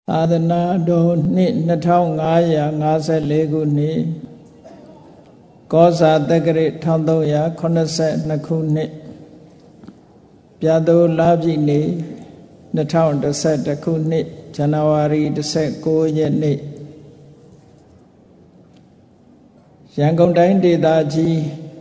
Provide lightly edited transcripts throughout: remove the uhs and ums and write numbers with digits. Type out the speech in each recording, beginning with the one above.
သာသနာတော်နှစ်2554ခုနှစ်ကောဇာတက္ကရာ1382ခုနှစ်ပြာသိုလပြည့်နေ့2011ခုနှစ်ဇန်နဝါရီ19ရက်နေ့ရန်ကုန်တိုင်းဒေသကြီး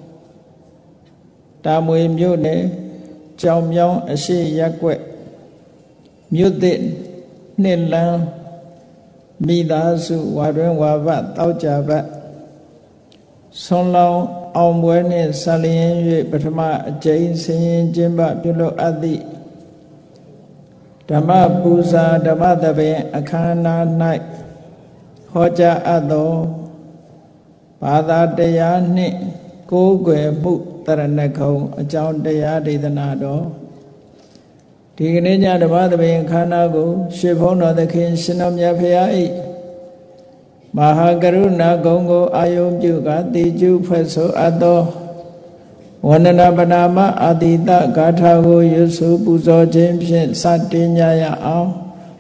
တာမွေမြို့နယ်ကြောင်မြောင်းအရှိရပ်ကွက်မြို့သစ်နှစ်လန်းမိသားစုဝါတွင်ဝါဘတောက်ကြဘဆွန်လောင်းအောင်ပွဲနှင့်ဆလျင်၍ပထမအကျိန်ဆင်းရင်ကျင်းပပြုလုပ်အပ်သည့်ဓမ္မပူဇာဓမ္မသဘင်အခမ်းအနား၌ဟောကြားအပ်သောဘာသာတရားနှင့်ကိုးကွယ်မှုတရဏဂုံအကြောင်းတရားဒေသနာတော်ဒီကနေ့ညဓမ္မသဘင်အခမ်းအနားကိုရှေးဘုန်းတော်သခင်ရှင်တော်မြတ်ဖရာ၏မဟာကရုဏာဂုဏ်ကိုအာယုံပြုကာတိကျုဖွဲ့ဆိုအပ်သောဝန္ဒနာပနာမအာတိတဂါထာကိုရွတ်ဆိုပူဇော်ခြင်းဖြင့်စတင်ကြရအောင်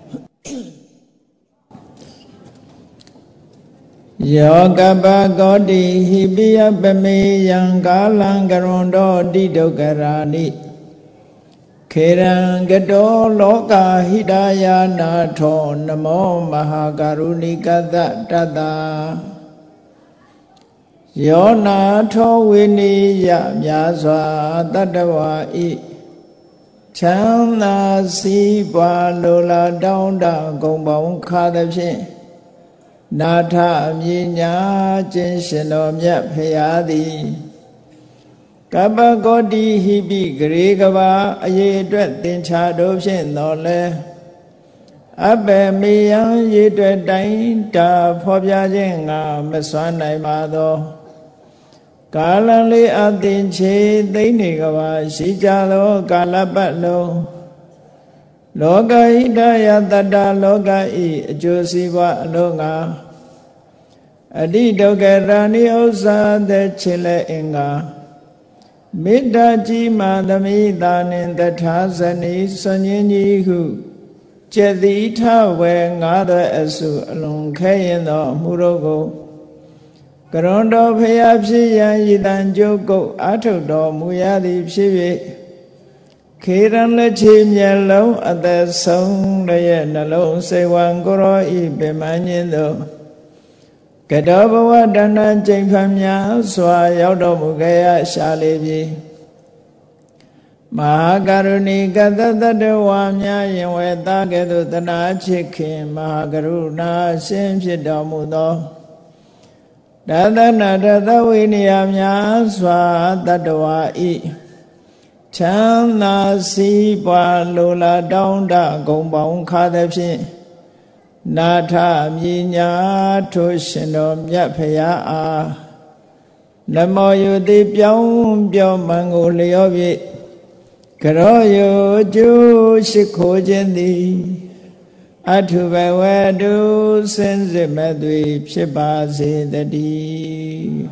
ယောကပကောတိဟိပိယပမေယံကာလံကရွန်တောတိဒုက္ခရာနိခေရံကတောလောကဟိတယာနာထောနမောမဟာကရုဏိကတတတယောနာထောဝိနိယမြာစွာတတ္တဝါဤချမ်းသာစီးပွားလိုလားတောင်းတဂုံပေါင်းခါသဖြင့်နာထအမြညာခြင်းရှင်တော်မြတ်ဖရာသည်ကပ္ပကောတိဟိပိဂရေကဘာအရေးအတွက်သင်္ချာတို့ဖြင့်တော်လဲအဘေမေယံရေအတွက်တိုင်းတာဖော်ပြခြင်းငါမစွမ်းနိုင်ပါသောကာလလေးအသင်ချေသိမ့်နေကဘာရှိကြသောကာလပတ်လုံးလောကဟိတယတတ္တလောကဤအကျိုးစီးပွားအလုံးငါအတိဒုက္ခရာနိဥစ္စာတဲ့ချေလဲအင်္ဂါမေတ္တာကြီးမာသမိတာနှင့်တထာဇနီဆွန်ញကြီးဟုကျက်သီထဝေငါးသောအစုအလွန်ခဲရင်သောအမှုတို့ကိုကရွန်တော်ဖျားဖြစ်ရန်ရည်တန်ကြုတ်ကုတ်အာထုတ်တော်မူရသည်ဖြစ်၍ခေရန်လက်ချေမျက်လုံးအသက်ဆုံးရဲ့နှလုံးစိတ်ဝံကိုရောဤပင်မညင်းသောကတောဘဝတဏ္ဍကျိန်ဖန်များစွာရောက်တော်မူခဲ့ရရှာလေပြီမဟာကရုဏီကတတတဝါများယင်ဝေသားကဲ့သို့တနာချစ်ခင်မဟာကရုဏာရှင်ဖြစ်တော်မူသောတသနာတသဝိနည်းများစွာတတ္တဝါဤချမ်းသာစီးပွားလိုလားတောင်းတဂုံပေါင်းခါသဖြင့်နာထမြညာထိုရှင်တော်မြတ်ဖရာအားနမောယုတိပြောင်းပြောမှန်ကိုလျောပြည့်ကရောယုကျိုးရှိခိုးခြင်းသည်အထုဘဝတုစင်စစ်မဲ့သွေဖြစ်ပါစေတည်း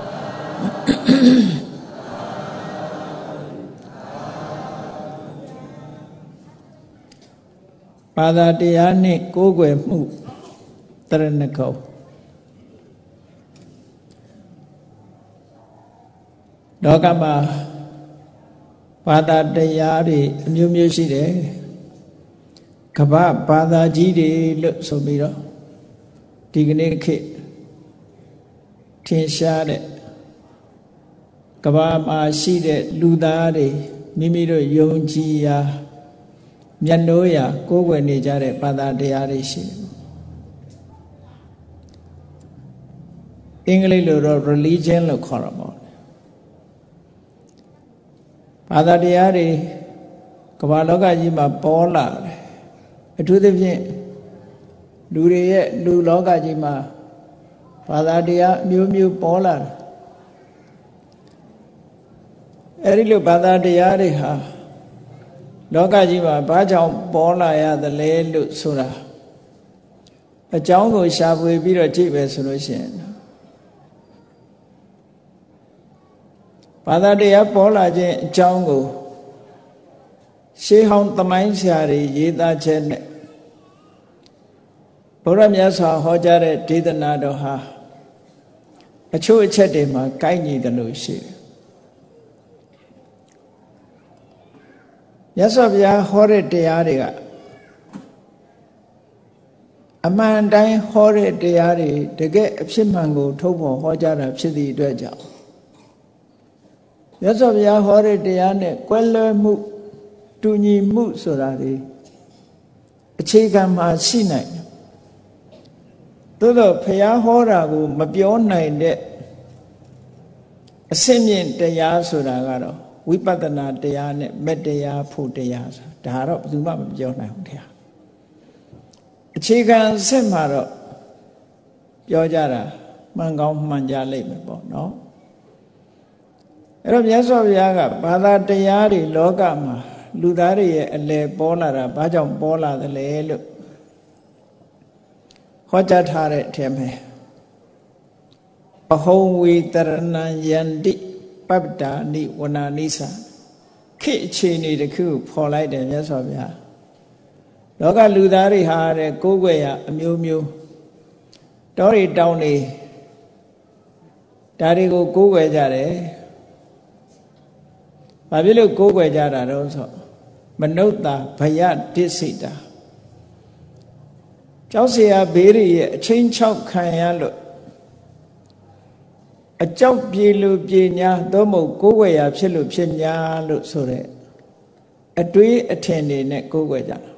ဘာသာတရားနှင့်ကိုးကွယ်မှုတရဏဂုံလောကမှာဘာသာတရားတွေအမျိုးမျိုးရှိတယ်ကမ္ဘာဘာသာကြီးတွေလို့ဆိုပြီးတော့ဒီကနေ့ခေတ်ထင်ရှားတဲ့ကမ္ဘာမှာရှိတဲ့လူသားတွေမိမိတို့ယုံကြည်ရာမျက်နှိုးရာကိုးကွယ်နေကြတဲ့ဘာသာတရားတွေရှိတယ်အင်္ဂလိပ်လိုတော့ religion လို့ခေါ်တာပေါ့ဘာသာတရားတွေကမ္ဘာလောကကြီးမှာပေါ်လာတယ်အထူးသဖြင့်လူတွေရဲ့လူလောကကြီးမှာဘာသာတရားအမျိုးမျိုးပေါ်လာတယ်အဲဒီလိုဘာသာတရားတွေဟာလောကကြီးမှာဘာကြောင့်ပေါ်လာရသလဲလို့ဆိုတာအကြောင်းကိုရှာဖွေပြီးတော့ကြည့်ပဲဆိုလို့ရှိရင်ဘာသာတရားပေါ်လာခြင်းအကြောင်းကိုရှေးဟောင်းသမိုင်းဆရာတွေရေးသားချက်နဲ့ဘုရားမြတ်စွာဟောကြားတဲ့ဒေသနာတော်ဟာအချို့အချက်တွေမှာကိုက်ညီတယ်လို့ရှိတယ်မြတ်စွာဘုရားဟောတဲ့တရားတွေကအမှန်တိုင်းဟောတဲ့တရားတွေတကယ်အဖြစ်မှန်ကိုထုတ်ဖော်ဟောကြားတာဖြစ်သည့်အတွက်ကြောင့်မြတ်စွာဘုရားဟောတဲ့တရားနဲ့ကွဲလွဲမှုတူညီမှုဆိုတာတွေအခြေခံမှာရှိနိုင်တယ်သို့တော့ဘုရားဟောတာကိုမပြောနိုင်တဲ့အစင့်မြင့်တရားဆိုတာကတော့ဝိပဿနာတရားနဲ့မေတ္တရားဖို့တရားဆိုတာဒါတော့ဘယ်သူမှမပြောနိုင်ဘူးတရားအခြေခံအဆင့်မှာတော့ပြောကြတာမှန်ကောင်းမှန်ကြလိမ့်မယ်ပေါ့နော်အဲ့တော့မြတ်စွာဘုရားကဘာသာတရားတွေလောကမှာလူသားတွေရဲ့အလယ်ပေါ်လာတာဘာကြောင့်ပေါ်လာသလဲလို့ဟောကြားထားတဲ့အထက်မှာအဟုံဝေတရဏံယန္တိပပ္ပတာနိဝနာနိသခေအခြေအနေတစ်ခုဖော်လိုက်တယ်မြတ်စွာဘုရားလောကလူသားတွေဟာတဲ့ကိုးကွယ်ရအမျိုးမျိုးတောတွေတောင်တွေဒါတွေကိုကိုးကွယ်ကြတယ်ဘာဖြစ်လို့ကိုးကွယ်ကြတာတော့ဆိုမနုဿာဘယဒိစိတာကျောက်เสียဘေးတွေရဲ့အချင်းချောက်ခံရလို့အကြောက်ပြေလို့ပြေညာသို့မဟုတ်ကိုးကွယ်ရာဖြစ်လို့ဖြစ်ညာလို့ဆိုတဲ့အတွေးအထင်တွေနဲ့ကိုးကွယ်ကြတာ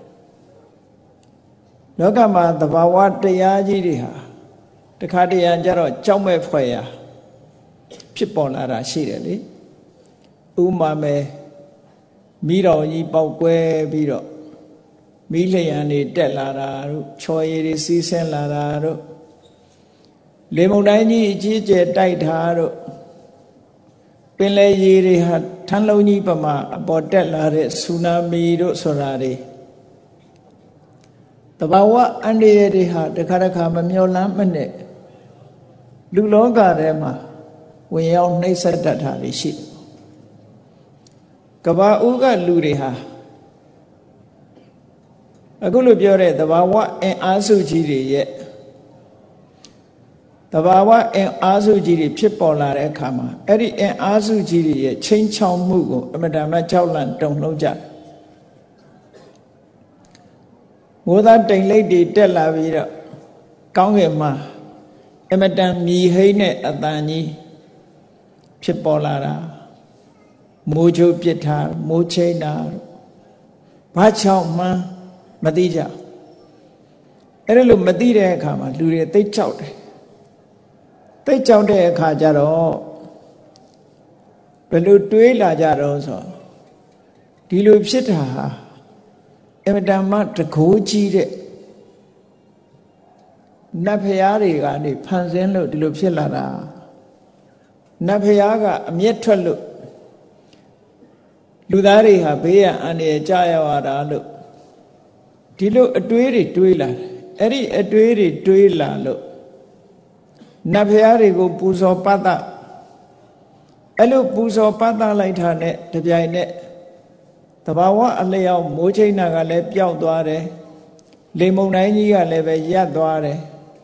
လောကမှာသဘာဝတရားကြီးတွေဟာတခါတရံကြတော့ကြောက်မဲ့ဖွယ်ရာဖြစ်ပေါ်လာတာရှိတယ်လေဥမာမဲ့မိတော်ကြီးပေါက်ကွဲပြီးတော့မိလျံတွေတက်လာတာတို့ချော်ရည်တွေစီးဆင်းလာတာတို့လေမုန်တိုင်းကြီးအကြီးကျယ်တိုက်တာတို့ပင်လယ်ရေတွေဟာထန်းလုံးကြီးပမာအပေါ်တက်လာတဲ့ဆူနာမီတို့ဆိုတာတွေတဘာဝအန္တရာယ်တွေဟာတခါတခါမမျော်လမ်းမနဲ့လူလောကထဲမှာဝင်ရောက်နှိမ့်ဆက်တတ်တာတွေရှိတယ်ကဘာဦးကလူတွေဟာအခုလိုပြောတဲ့တဘာဝအင်အားစုကြီးတွေရဲ့တဘာဝအင်အားစုကြီးတွေဖြစ်ပေါ်လာတဲ့အခါမှာအဲ့ဒီအင်အားစုကြီးတွေရဲ့ချိန်ချောင်မှုကိုအမတန်မှကြောက်လန့်တုန်လှုပ်ကြမိုးသားတိမ်လိပ်တွေတက်လာပြီးတော့ကောင်းကင်မှာအမတန်မြည်ဟိမ့်တဲ့အတန်ကြီးဖြစ်ပေါ်လာတာမိုးချုပ်ပစ်ထားမိုးချိန်တာဘာချောင်းမှန်းမသိကြအဲ့ဒါလို့မသိတဲ့အခါမှာလူတွေသိကြောက်တယ်သိကြောက်တဲ့အခါကျတော့ဘယ်လိုတွေးလာကြတော့ဆိုဒီလိုဖြစ်တာဟာအမတန်မှတကိုးကြီးတဲ့နတ်ဖျားတွေကနေဖန်ဆင်းလို့ဒီလိုဖြစ်လာတာနတ်ဖျားကအမျက်ထွက်လို့လူသားတွေဟာဘေးရန်အန္တရာယ်ကြရတာလို့ဒီလိုအတွေးတွေတွေးလာတယ်အဲ့ဒီအတွေးတွေတွေးလာလို့နတ်ဖျားတွေကိုပူဇော်ပတ်သအဲ့လိုပူဇော်ပတ်သလိုက်တာနဲ့တပြိုင်နက်တဘာဝအလျောက်မိုးချိနာကလည်းပျောက်သွားတယ်လေမုန်တိုင်းကြီးကလည်းပဲရပ်သွားတယ်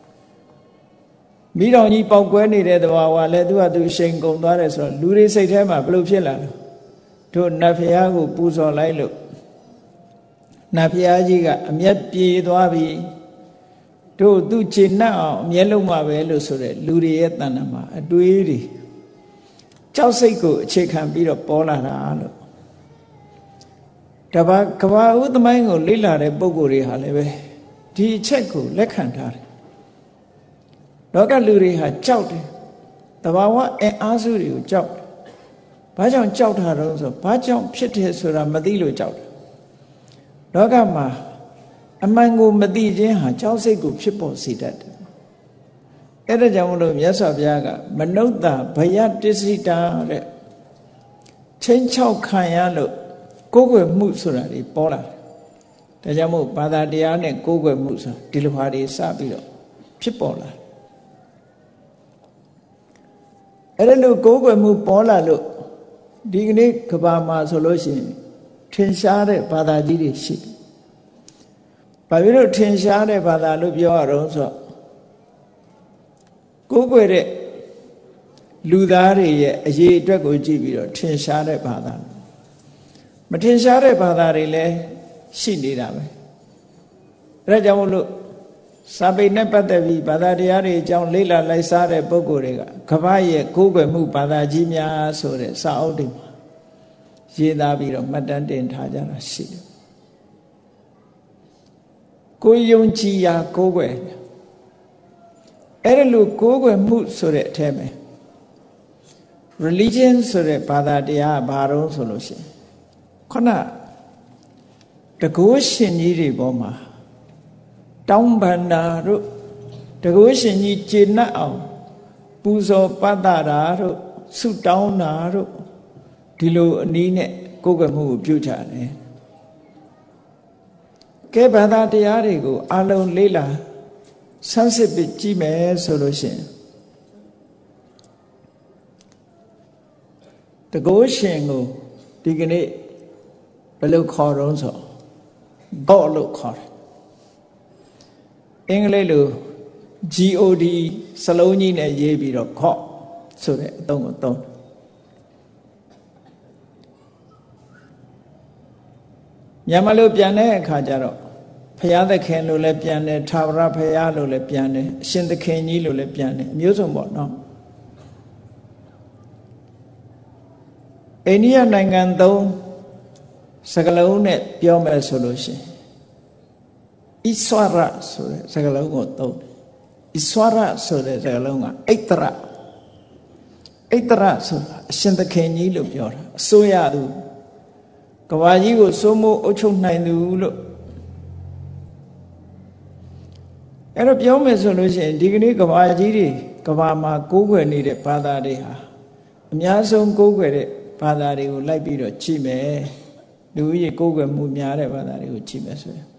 မိတော်ကြီးပေါက်ကွဲနေတဲ့တဘာဝလည်းသူ့ဟာသူရှိန်ကုန်သွားတယ်ဆိုတော့လူတွေစိတ်ထဲမှာဘလို့ဖြစ်လာလဲတို့နတ်ဖျားကိုပူဇော်လိုက်လို့နတ်ဖျားကြီးကအမျက်ပြေသွားပြီတို့သူ့ခြေနှက်အောင်အမျက်လုံးမှာပဲလို့ဆိုတဲ့လူတွေရဲ့တဏ္ဍာမှာအတွေးတွေကြောက်စိတ်ကိုအခြေခံပြီးတော့ပေါ်လာတာလို့တပါကဘာဥသမိုင်းကိုလေ့လာတဲ့ပုဂ္ဂိုလ်တွေဟာလည်းပဲဒီအချက်ကိုလက်ခံထားတယ်လောကလူတွေဟာကြောက်တယ်တဘာဝအင်အားစုတွေကိုကြောက်တယ်ဘာကြောင့်ကြောက်တာတော့ဆိုဘာကြောင့်ဖြစ်တယ်ဆိုတာမသိလို့ကြောက်တယ်လောကမှာအမှန်ကိုမသိခြင်းဟာကြောက်စိတ်ကိုဖြစ်ပေါ်စေတတ်တယ်အဲ့ဒါကြောင့်မလို့မြတ်စွာဘုရားကမနုဿာဘယတစ္ဆိတာတဲ့ချင်းချောက်ခံရလို့ကိုးကွယ်မှုဆိုတာတွေပေါ်လာတယ်ဒါကြောင့်မို့ဘာသာတရားနဲ့ကိုးကွယ်မှုဆိုတာဒီလိုဟာတွေစပြီးတော့ဖြစ်ပေါ်လာအဲ့ဒါလို့ကိုးကွယ်မှုပေါ်လာလို့ဒီကနေ့ကဘာမှာဆိုလို့ရှိရင်ထင်ရှားတဲ့ဘာသာကြီးတွေရှိဘာဖြစ်လို့ထင်ရှားတဲ့ဘာသာလို့ပြောရအောင်ဆိုကိုးကွယ်တဲ့လူသားတွေရဲ့အရေးအတွက်ကိုကြည့်ပြီးတော့ထင်ရှားတဲ့ဘာသာမထင်ရှားတဲ့ဘာသာတွေလည်းရှိနေတာပဲအဲဒါကြောင့်မို့လို့စာပေနဲ့ပတ်သက်ပြီးဘာသာတရားတွေအကြောင်းလေ့လာလိုက်စားတဲ့ပုဂ္ဂိုလ်တွေကကမ္ဘာရဲ့ကိုးကွယ်မှုဘာသာကြီးများဆိုတဲ့စာအုပ်တွေမှာရေးသားပြီးတော့မှတ်တမ်းတင်ထားကြတာရှိတယ်ကိုယုံကြည်ရာကိုးကွယ်အဲ့ဒါလို့ကိုးကွယ်မှုဆိုတဲ့အထက်မှာ religion ဆိုတဲ့ဘာသာတရားဘာတော့ဆိုလို့ရှိရင်ခုနတကုရှင်ကြီးတွေပေါ်မှာတောင်းပန်တာတို့တကုရှင်ကြီးကျေနပ်အောင်ပူဇော်ပတ်တာတို့ဆုတောင်းတာတို့ဒီလိုအနည်းနဲ့ကိုးကွယ်မှုကိုပြုကြတယ်ကဲဘာသာတရားတွေကိုအလုံးလေးလာဆန်းစစ်ပြီးကြည့်မယ်ဆိုလို့ရှိရင်တကုရှင်ကိုဒီကနေ့ဘယ်လိုခေါ်တော့ဆိုGod လို့ခေါ်တယ်အင်္ဂလိပ်လို God စလုံးကြီးနဲ့ရေးပြီးတော့ God ဆိုတဲ့အသုံးကိုသုံးမြန်မာလိုပြန်တဲ့အခါကျတော့ဘုရားသခင်လို့လည်းပြန်တယ်ထာဝရဘုရားလို့လည်းပြန်တယ်အရှင်သခင်ကြီးလို့လည်းပြန်တယ်အမျိုးစုံပေါ့နော်အိန္ဒိယနိုင်ငံသုံးစကားလုံးနဲ့ပြောမယ်ဆိုလို့ရှိရင်ဣဆွရဆိုတဲ့စကားလုံးကိုသုံးဣဆွရဆိုတဲ့စကားလုံးကအိတ္တရဆိုတာအရှင်သခင်ကြီးလို့ပြောတာအစိုးရသူကဘာကြီးကိုစိုးမိုးအုပ်ချုပ်နိုင်သူလို့အဲ့တော့ပြောမယ်ဆိုလို့ရှိရင်ဒီကနေ့ကဘာကြီးတွေကဘာမှာကိုးကွယ်နေတဲ့ဘာသာတွေဟာအများဆုံးကိုးကွယ်တဲ့ဘာသာတွေကိုလိုက်ပြီးတော့ကြည့်မယ်လူကြီးကိုးကွယ်မှုများတဲ့ဘာသာတွေကိုကြည့်မယ်ဆိုရင်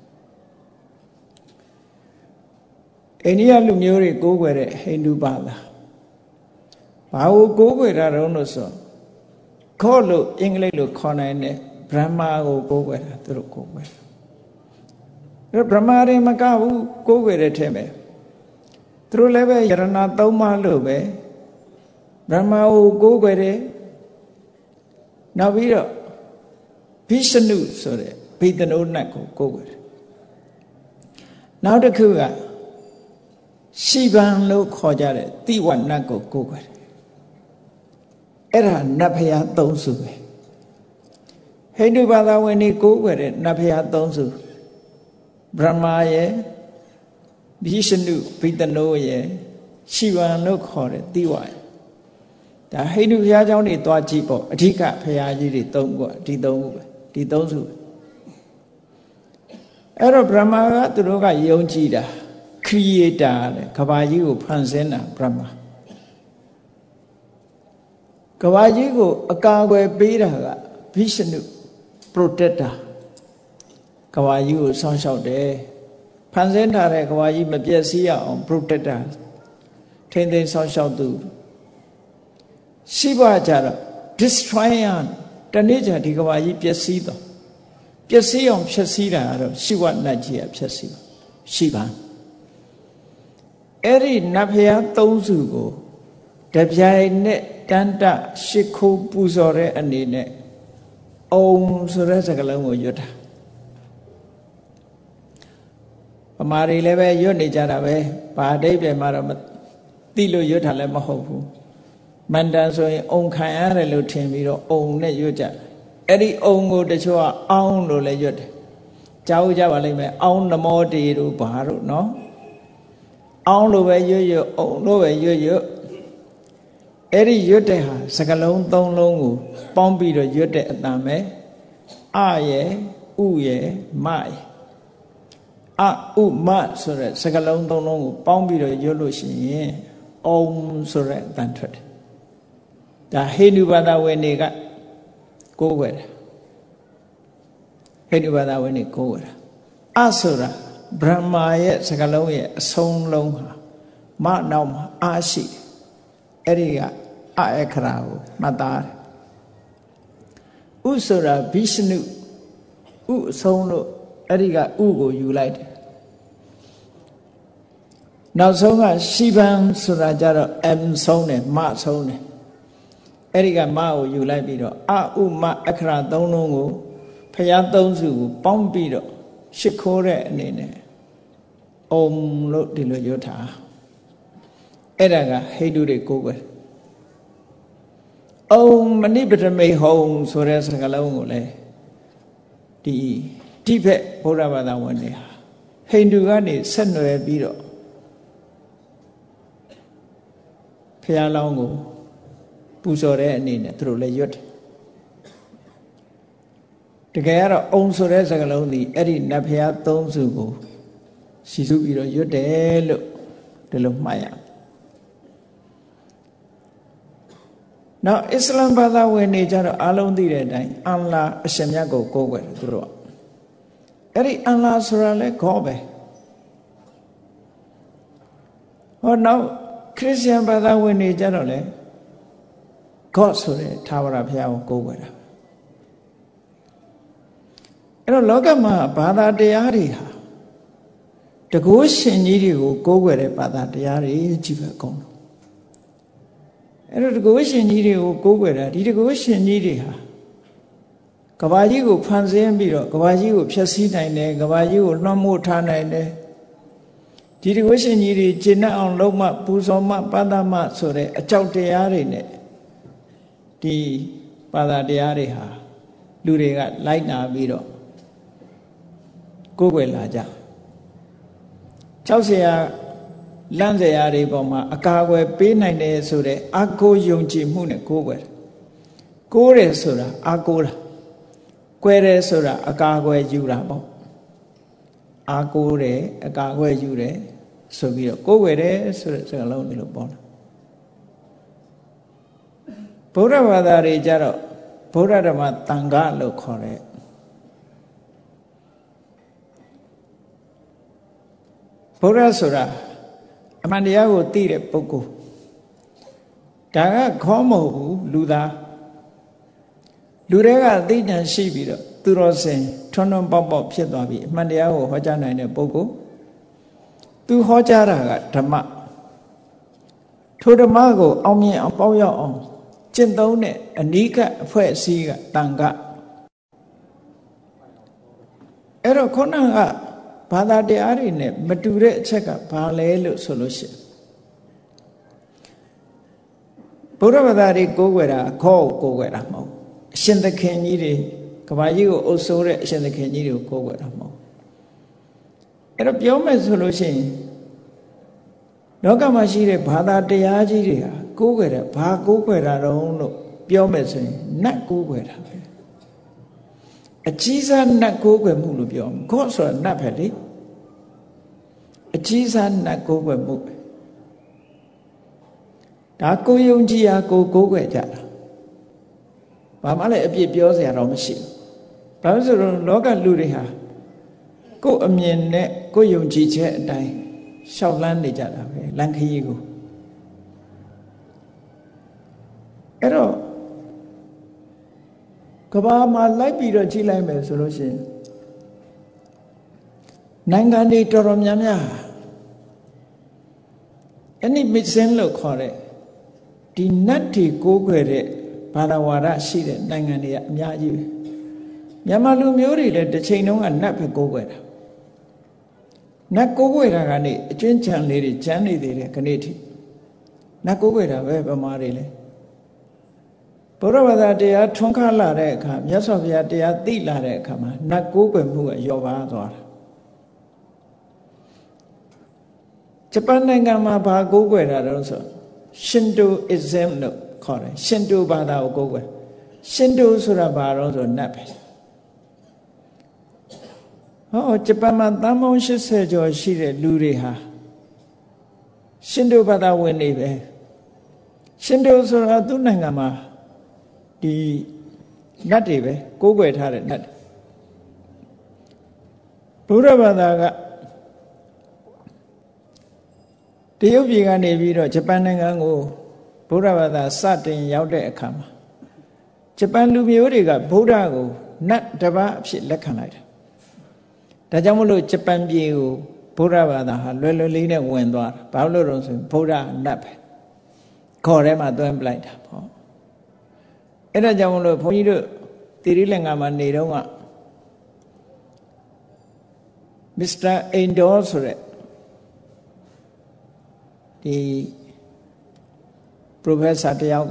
အိန္ဒိယလူမျိုးတွေကိုးကွယ်တဲ့ဟိန္ဒူဘာသာဘာကိုကိုးကွယ်တာတုံးလို့ဆိုခေါ်လို့အင်္ဂလိပ်လိုခေါ်နိုင်တဲ့ဗြဟ္မာကိုကိုးကွယ်တာသူတို့ကိုးကွယ်အဲ့ဗြဟ္မာတွေမကဘူးကိုးကွယ်တဲ့ထဲမှာသူတို့လည်းပဲယရဏသုံးပါးလို့ပဲဗြဟ္မာကိုကိုးကွယ်တယ်နောက်ပြီးတော့ဘိရှနုဆိုတဲ့ဘိသနိုးနတ်ကိုကိုးကွယ်တယ်နောက်တစ်ခုကရှိဗန်လို့ခေါ်ကြတဲ့တိဝနတ်ကိုကိုးကွယ်တယ်အဲ့ဒါနတ်ဖျားသုံးစုပဲဟိန္ဒူဘာသာဝင်တွေကိုးကွယ်တဲ့နတ်ဖျားသုံးစုဗြဟ္မာရဲ့ဘိရှနုဘိသနိုးရဲ့ရှိဗန်လို့ခေါ်တဲ့တိဝရဲ့ဒါဟိန္ဒူဘုရားကျောင်းတွေတွားကြည့်ပေါ့အဓိကဘုရားကြီးတွေသုံးခုဒီသုံးခုပဲဒီသုံးစုအဲ့တော့ဗြဟ္မာကသူတို့ကယုံကြည်တာ creator တဲ့ကဘာကြီးကိုဖန်ဆင်းတာဗြဟ္မာကဘာကြီးကိုအကာအကွယ်ပေးတာကဘိရှနု protector ကဘာကြီးကိုစောင့်ရှောက်တယ်ဖန်ဆင်းထားတဲ့ကဘာကြီးမပျက်စီးရအောင် protector ထိန်းသိမ်းစောင့်ရှောက်သူရှိပါကြတော့ destroyer တနေ့ကျဒီကဘာကြီးပျက်စီးတော့ပျက်စီးအောင်ဖျက်ဆီးတာကတော့ရှိဝနတ်ကြီးကဖျက်ဆီးပါရှိပါအဲ့ဒီနတ်ဖျားသုံးစုကိုတပြိုင်နဲ့တန်တရှ िख ိုးပူဇော်တဲ့အနေနဲ့အုံဆိုတဲ့စကားလုံးကိုရွတ်တာဗမာတွေလည်းပဲရွတ်နေကြတာပဲဘာအဓိပ္ပာယ်မှတော့သိလို့ရွတ်တာလည်းမဟုတ်ဘူးမန္တန်ဆိုရင်အုံခံရတယ်လို့ထင်ပြီးတော့အုံနဲ့ရွတ်ကြအဲ့ဒီအုံကိုတချို့ကအောင်းလို့လည်းရွတ်တယ်ကြားဦးကြပါလိမ့်မယ်အောင်းနမောတေတို့ဘာတို့နော်အောင်းလို့ပဲရွတ်အုံလို့ပဲရွတ်အဲ့ဒီရွတ်တဲ့ဟာစကလုံးသုံးလုံးကိုပေါင်းပြီးတော့ရွတ်တဲ့အတန်ပဲအရဲ့ဥရဲ့မရဲ့အဥမဆိုတဲ့စကလုံးသုံးလုံးကိုပေါင်းပြီးတော့ရွတ်လို့ရှိရင်အုံဆိုတဲ့အတန်ထွက်တယ်ဒါဟိန္ဒူဘာသာဝင်တွေကကိုးကွယ်တယ်ဟိန္ဒူဘာသာဝင်တွေကိုးကွယ်တာအဆိုတာဗြဟ္မာရဲ့စကားလုံးရဲ့အဆုံးလုံးဟာမနောက်မှာအာရှိတယ်အဲ့ဒီကအအခရာကိုမှတ်သားတယ်ဥဆိုတာဘိရှနုဥအဆုံးလို့အဲ့ဒီကဥကိုယူလိုက်တယ်နောက်ဆုံးကရှိပန်းဆိုတာကြတော့ M ဆုံးတယ်မဆုံးတယ်အဲ့ဒီကမကိုယူလိုက်ပြီးတော့အဥမအခရာသုံးလုံးကိုဖျားသုံးစုကိုပေါင်းပြီးတော့ရှ िख ိုးတဲ့အနေနဲ့အုံလို့ဒီလိုရွတ်ထားအဲ့ဒါကဟိန္ဒူတွေကိုးကွယ်အုံမဏိပထမိဟုံဆိုတဲ့စကားလုံးကိုလည်းဒီတိဘက်ဗုဒ္ဓဘာသာဝင်တွေဟာဟိန္ဒူကနေဆက်နွယ်ပြီးတော့ဖျားလောင်းကိုပူဇော်တဲ့အနေနဲ့သူတို့လည်းရွတ်တယ်တကယ်ကတော့အုံဆိုတဲ့စကားလုံးဒီအဲ့ဒီနတ်ဖျားသုံးစုကိုစီစုပြီးတော့ရွတ်တယ်လို့ဒီလိုမှတ်ရနောက်အစ္စလမ်ဘာသာဝင်တွေကြတော့အလုံးသိတဲ့အတိုင်းအလ္လာဟ်အရှင်မြတ်ကိုကိုးကွယ်တယ်သူတို့အဲ့ဒီအလ္လာဟ်ဆိုတာလဲခေါ်ပဲဟောနောက်ခရစ်ယာန်ဘာသာဝင်တွေကြတော့လဲ God ဆိုတဲ့သာဝရဘုရားကိုကိုးကွယ်တာအဲ့တော့လောကမှာဘာသာတရားတွေဟာတကုရှင်ကြီးတွေကိုကိုးကွယ်တဲ့ဘာသာတရားတွေကြီးပဲအကုန်လုံးအဲ့တော့တကုရှင်ကြီးတွေကိုကိုးကွယ်တာဒီတကုရှင်ကြီးတွေဟာကဘာကြီးကိုဖန်ဆင်းပြီးတော့ကဘာကြီးကိုဖျက်ဆီးနိုင်တယ်ကဘာကြီးကိုလွှမ်းမိုးထားနိုင်တယ်ဒီတကုရှင်ကြီးတွေကျင့်တတ်အောင်လုပ်မှပူဇော်မှပသမှဆိုတဲ့အကြောက်တရားတွေနဲ့ဒီဘာသာတရားတွေဟာလူတွေကလိုက်နာပြီးတော့ကိုးကွယ်လာကြကြောက်เสียလန့်เสียတွေပေါ်မှာအကာအကွယ်ပေးနိုင်တယ်ဆိုတဲ့အကိုယုံကြည်မှုနဲ့ကိုးကွယ်ကိုးတယ်ဆိုတာအကိုးတာကွယ်တယ်ဆိုတာအကာအကွယ်ယူတာပေါ့အကိုးတယ်အကာအကွယ်ယူတယ်ဆိုပြီးတော့ကိုးကွယ်တယ်ဆိုတဲ့စကားလုံးမျိုးပေါ်လာဗုဒ္ဓဘာသာတွေကြတော့ဗုဒ္ဓဓမ္မသံဃာလို့ခေါ်တယ်ဗုဒ္ဓဆိုတာအမှန်တရားကိုသိတဲ့ပုဂ္ဂိုလ်ဒါကခေါ်မဟုတ်ဘူးလူသားလူတွေကအသိဉာဏ်ရှိပြီးတော့သူတော်စင်ထွန်းထွန်းပေါက်ပေါက်ဖြစ်သွားပြီအမှန်တရားကိုဟောကြားနိုင်တဲ့ပုဂ္ဂိုလ်သူဟောကြားတာကဓမ္မထိုဓမ္မကိုအောင်မြင်အောင်ပေါက်ရောက်အောင်ကျင့်သုံးတဲ့အနိကအဖွဲ့အစည်းကတန်ခါအဲ့တော့ခုနကဘာသာတရားတွေနဲ့မတူတဲ့အချက်ကဘာလဲလို့ဆိုလို့ရှိရင်ဗုဒ္ဓဘာသာတွေကိုးကွယ်တာခေါ်ကိုးကွယ်တာမဟုတ်အရှင်သခင်ကြီးတွေကဘာကြီးကိုအုပ်စိုးတဲ့အရှင်သခင်ကြီးတွေကိုးကွယ်တာမဟုတ်အဲ့တော့ပြောမယ်ဆိုလို့ရှိရင်လောကမှာရှိတဲ့ဘာသာတရားကြီးတွေဟာကိုးကွယ်တယ်ဘာကိုးကွယ်တာတုံးလို့ပြောမယ်ဆိုရင်နတ်ကိုးကွယ်တာပဲအကြီးစားနတ်ကိုးကွယ်မှုလို့ပြောမှာGodဆိုတာနတ်ပဲလေအကြီးစားနတ်ကိုးကွယ်မှုပဲဒါကိုယုံကြည်ရာကိုကိုးကွယ်ကြတာဘာမှလည်းအပြစ်ပြောစရာတော့မရှိဘူးဘာလို့ဆိုတော့လောကလူတွေဟာကိုယ်အမြင်နဲ့ကိုယ်ယုံကြည်ချက်အတိုင်းရှောက်လန်းနေကြတာပဲလမ်းခရီးကိုအဲ့တော့ကဘာမှာလိုက်ပြီးတော့ကြည့်လိုက်မယ်ဆိုလို့ရှိရင်နိုင်ငံတွေတော်တော်များများအဲ့ဒီမစ်စင်လို့ခေါ်တဲ့ဒီနတ်တွေကိုးကွယ်တဲ့ဘာသာဝါဒရှိတဲ့နိုင်ငံတွေကအများကြီးပဲမြန်မာလူမျိုးတွေလည်းတစ်ချိန်လုံးကနတ်ပဲကိုးကွယ်တာနတ်ကိုးကွယ်တာကနေအကျွင်းချံလေးတွေကျမ်းနေသေးတယ်ခဏထိနတ်ကိုးကွယ်တာပဲဗမာတွေလည်းဘုရားဘာသာတရားထွန်းကားလာတဲ့အခါမြတ်စွာဘုရားတရားသိလာတဲ့အခါမှာနတ်ကိုးကွယ်မှုကလျော့ပါသွားတာဂျပန်နိုင်ငံမှာဘာကိုးကွယ်တာတော့ဆိုရှင်တိုအစ္စမ်လို့ခေါ်တယ်ရှင်တိုဘာသာကိုကိုးကွယ်ရှင်တိုဆိုတာဘာတော့ဆိုနတ်ပဲဟောဂျပန်မှာသန်းပေါင်း80ကျော်ရှိတဲ့လူတွေဟာရှင်တိုဘာသာဝင်နေပဲရှင်တိုဆိုတာသူ့နိုင်ငံမှာဒီနတ်တွေပဲကိုးကွယ်ထားတဲ့နတ်ဘုရားဘာသာကတရုတ်ပြည်ကနေပြီးတော့ဂျပန်နိုင်ငံကိုဗုဒ္ဓဘာသာစတင်ရောက်တဲ့အခါမှာဂျပန်လူမျိုးတွေကဗုဒ္ဓကိုနတ်တစ်ပါးအဖြစ်လက်ခံလိုက်တယ်ဒါကြောင့်မလို့ဂျပန်ပြည်ကိုဗုဒ္ဓဘာသာဟာလွယ်လွယ်လေးနဲ့ဝင်သွားတာဘာလို့လဲဆိုရင်ဗုဒ္ဓနတ်ပဲခေါ်ထဲမှာသွင်းပလိုက်တာပေါ့အဲ့ဒါကြောင့်မလို့ဘုန်းကြီးတို့တိရိလင်္ကာမှာနေတော့ကမစ္စတာအိန်ဒေါ်ဆိုတဲ့ဒီ professor တယောက်က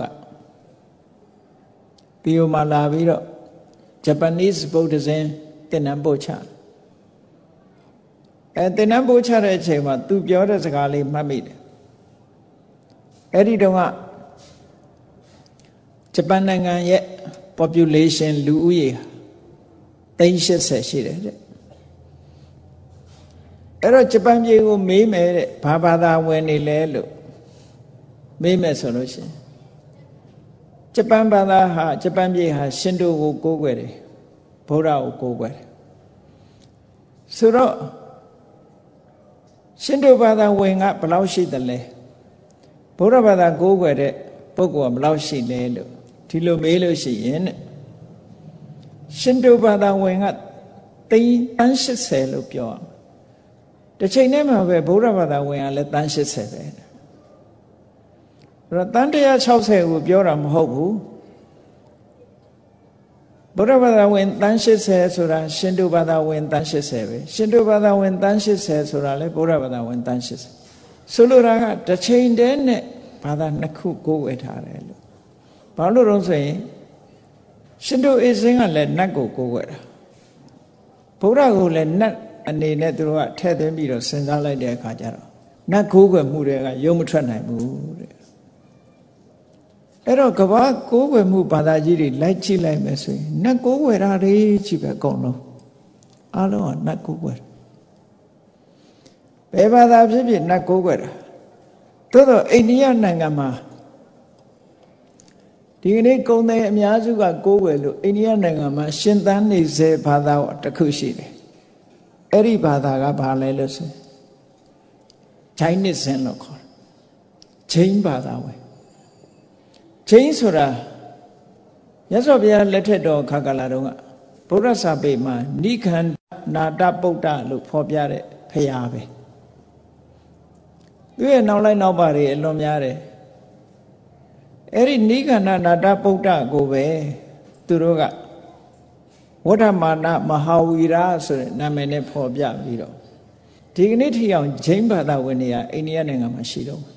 ပြီးမှလာပြီးတော့ Japanese Buddhism သင်တန်းပို့ချသင်တန်းပို့ချတဲ့အချိန်မှာသူပြောတဲ့စကားလေးမှတ်မိတယ်အဲ့ဒီတုန်းကဂျပန်နိုင်ငံရဲ့ population လူဦးရေ380ရှိတယ်တဲ့အဲ့တော့ဂျပန်ပြည်ကိုမေးမယ်တဲ့ဘာဘာသာဝင်နေလဲလို့မေးမယ်ဆိုလို့ရှိရင်ဂျပန်ဘာသာဟာဂျပန်ပြည်ဟာရှင်တိုကိုကိုးကွယ်တယ်ဗုဒ္ဓကိုကိုးကွယ်တယ်ဆိုတော့ရှင်တိုဘာသာဝင်ကဘယ်လောက်ရှိသလဲဗုဒ္ဓဘာသာကိုးကွယ်တဲ့ပုဂ္ဂိုလ်ကဘယ်လောက်ရှိလဲလို့ဒီလိုမေးလို့ရှိရင်တဲ့ရှင်တိုဘာသာဝင်က380လို့ပြောအောင်တစ်ချိန်တည်းမှာပဲဗုဒ္ဓဘာသာဝင်ကလည်း380ပဲအဲ့တော့360ကိုပြောတာမဟုတ်ဘူးဗုဒ္ဓဘာသာဝင်380ဆိုတာရှင်တုဘာသာဝင်380ပဲရှင်တုဘာသာဝင်380ဆိုတာလည်းဗုဒ္ဓဘာသာဝင်380ဆိုလိုတာကတစ်ချိန်တည်းနဲ့ဘာသာနှစ်ခုကိုးဝယ်ထားတယ်လို့ဘာလို့လဲဆိုရင်ရှင်တုအစ္စင်းကလည်းနတ်ကိုကိုးဝယ်တာဗုဒ္ဓကိုလည်းနတ်အနေနဲ့သူတို့ကထည့်သွင်းပြီးတော့စဉ်းစားလိုက်တဲ့အခါကျတော့နတ်ကိုးကွယ်မှုတွေကရုံမထွက်နိုင်ဘူးတဲ့အဲ့တော့ကဘာကိုးကွယ်မှုဘာသာကြီးတွေလိုက်ကြည့်လိုက်မယ်ဆိုရင်နတ်ကိုးကွယ်တာတွေကြီးပဲအကုန်လုံးအားလုံးကနတ်ကိုးကွယ်ဘယ်ဘာသာဖြစ်ဖြစ်နတ်ကိုးကွယ်တာသို့တော့အိန္ဒိယနိုင်ငံမှာဒီကနေ့ကုံတဲ့အများစုကကိုးကွယ်လို့အိန္ဒိယနိုင်ငံမှာရှင်သန်နေစေဘာသာတစ်ခုရှိတယ်အဲ့ဒီဘာသာကဘာလဲလို့ဆိုJainismလို့ခေါ်တယ်ဂျိန်းဘာသာဝင်ဂျိန်းဆိုတာမြတ်စွာဘုရားလက်ထက်တော်ခါကာလတုန်းကဗုဒ္ဓစာပေမှာနိခန္နာတပုဒ္ဒလို့ဖော်ပြတဲ့ဖရာပဲသူရဲ့နောက်လိုက်နောက်ပါတွေအလွန်များတယ်အဲ့ဒီနိခန္နာတပုဒ္ဒကိုပဲသူတို့ကဝဋ္ဌမာနမဟာဝီရဆိုတဲ့နာမည်နဲ့ဖော်ပြပြီးတော့ဒီကနေ့ထိအောင်ဂျိန်းဘာသာဝင်တွေကအိန္ဒိယနိုင်ငံမှာရှိတော့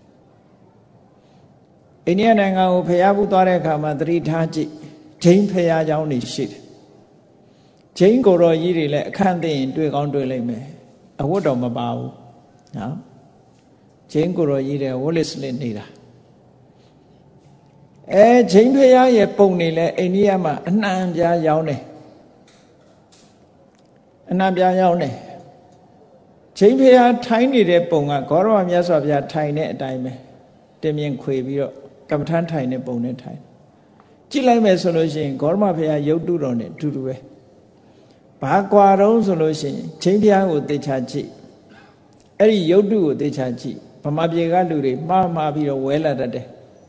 အိန္ဒိယနိုင်ငံကိုဖျားဘူးသွားတဲ့အခါမှာသတိထားကြည့်ဂျိန်းဖျားเจ้าနေရှိတယ်ဂျိန်းကိုတော်ကြီးတွေလည်းအခန့်သိရင်တွေ့ကောင်းတွေ့လိမ့်မယ်အဝတ်တော်မပါဘူးနော်ဂျိန်းကိုတော်ကြီးတွေဝတ်လစ်လစ်နေတာဂျိန်းဖျားရဲ့ပုံနေလဲအိန္ဒိယမှာအနှံ့ပြားရောင်းတယ်အနှံ့ပြားရောင်းတယ်ဂျိန်းဖျားထိုင်းနေတဲ့ပုံကဂေါရဝမြတ်စွာဘုရားထိုင်တဲ့အတိုင်းပဲတင်မြင်ခွေပြီးတော့ကမ္မထမ်းထိုင်တဲ့ပုံနဲ့ထိုင်ကြည့်လိုက်မယ်ဆိုလို့ရှိရင်ဂေါရမဘုရားရုပ်တုတော်နဲ့အတူတူပဲဘာကွာတော့ဆိုလို့ရှိရင်ဂျိန်းဖျားကိုသေချာကြည့်အဲ့ဒီရုပ်တုကိုသေချာကြည့်ဗမာပြည်ကလူတွေမှားပြီးတော့ဝဲလာတတ်တယ်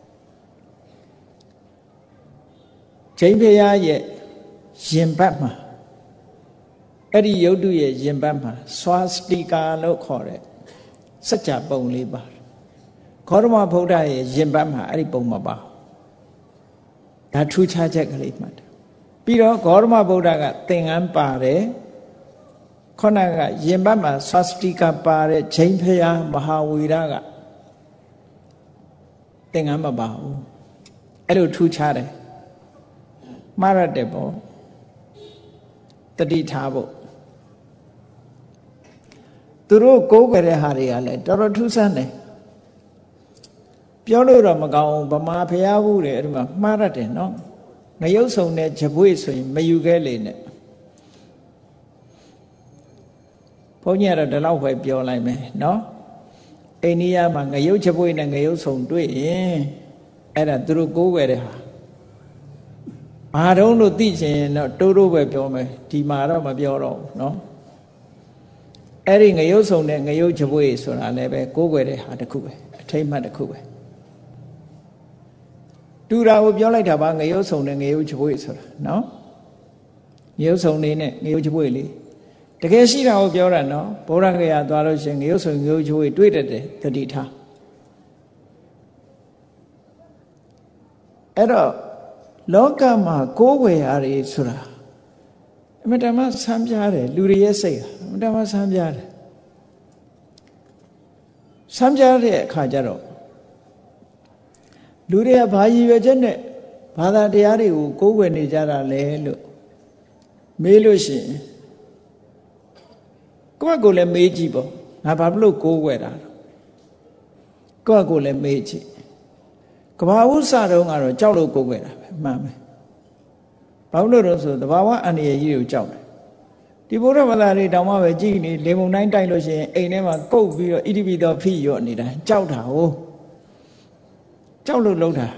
ဂျိန်းဖျားရဲ့ရင်ဘတ်မှာအဲ့ဒီရုပ်တုရဲ့ရင်ဘတ်မှာဆွာစတီကာလို့ခေါ်တဲ့စัจ जा ပုံလေးပါတယ်ဂေါရမဗုဒ္ဓရဲ့ရင်ဘတ်မှာအဲ့ဒီပုံမပါဒါထူးခြားချက်ကလေးမှတ်တယ်ပြီးတော့ဂေါရမဗုဒ္ဓကသင်္ကန်းပါတယ်ခုနကရင်ဘတ်မှာဆွာစတီကာပါတဲ့ဂျိန်းဖျားမဟာဝီရကသင်္ကန်းမပါဘူးအဲ့လိုထူးခြားတယ်မှားရတယ်ပေါ့တတိထားဖို့သူတို့ကိုးကွယ်တဲ့ဟာတွေကလည်းတော်တော်ထူးဆန်းတယ်ပြောလို့တော့မကောင်းဘူးဗမာဖျားဘူးတယ်အဲ့ဒီမှာမှားရတယ်နော်ငရုတ်ဆုံတဲ့ဂျပွေဆိုရင်မယူခဲလေနဲ့ဘုန်းကြီးကတော့ဒီလောက်ပဲပြောလိုက်မယ်နော်အိန္ဒိယမှာငရုတ်ဂျပွေနဲ့ငရုတ်ဆုံတွေ့ရင်အဲ့ဒါသူတို့ကိုးကွယ်တဲ့ဟာဘာတုံးလို့သိချင်ရင်တော့တိုးတိုးပဲပြောမယ်ဒီမှာတော့မပြောတော့ဘူးနော်အဲ့ဒီငရုတ်ဆုံတဲ့ငရုတ်ဂျပွေဆိုတာလည်းပဲကိုးကွယ်တဲ့ဟာတစ်ခုပဲအထိမ့်မှတ်တစ်ခုပဲတူတာကိုပြောလိုက်တာပါငရုတ်ဆုံတဲ့ငရုတ်ဂျပွေဆိုတာနော်ငရုတ်ဆုံနေနဲ့ငရုတ်ဂျပွေလေးတကယ်ရှိတာကိုပြောတာနော်ဗုဒ္ဓဂယာသွားလို့ရှင်ငရုတ်ဆိုငရုတ်ချိုးတွေးတတ်တယ်တတိထားအဲ့တော့လောကမှာကိုးကွယ်ရတွေဆိုတာအမှန်တမ်းဆန်းပြားတယ်လူတွေရဲ့စိတ်အမှန်တမ်းဆန်းပြားတယ်ဆန်းပြားတဲ့အခါကျတော့လူတွေကဘာရည်ရွယ်ချက်နဲ့ဘာသာတရားတွေကိုကိုးကွယ်နေကြတာလဲလို့မေးလို့ရှိရင်ကိုယ့်ကိုယ်လည်းမေးကြည့်ပေါ့ငါဘာလို့ကိုးကွယ်တာကိုယ့်ကိုယ်လည်းမေးကြည့်ကဘာဥစ္စာတုံးကတော့ကြောက်လို့ကိုးကွယ်တာပဲမှန်ပဲဘာလို့လဲဆိုသဘာဝအန္တရာယ်ကြီးကိုကြောက်တယ်ဒီဘုရားဘာသာတွေတောင်မှပဲကြည့်နေလေမုန်တိုင်းတိုက်လို့ရှိရင်အိမ်ထဲမှာကုတ်ပြီးတော့ဣတိပိသောဖိရော့နေတာကြောက်တာဟုတ်ကြောက်လို့လှုပ်တာ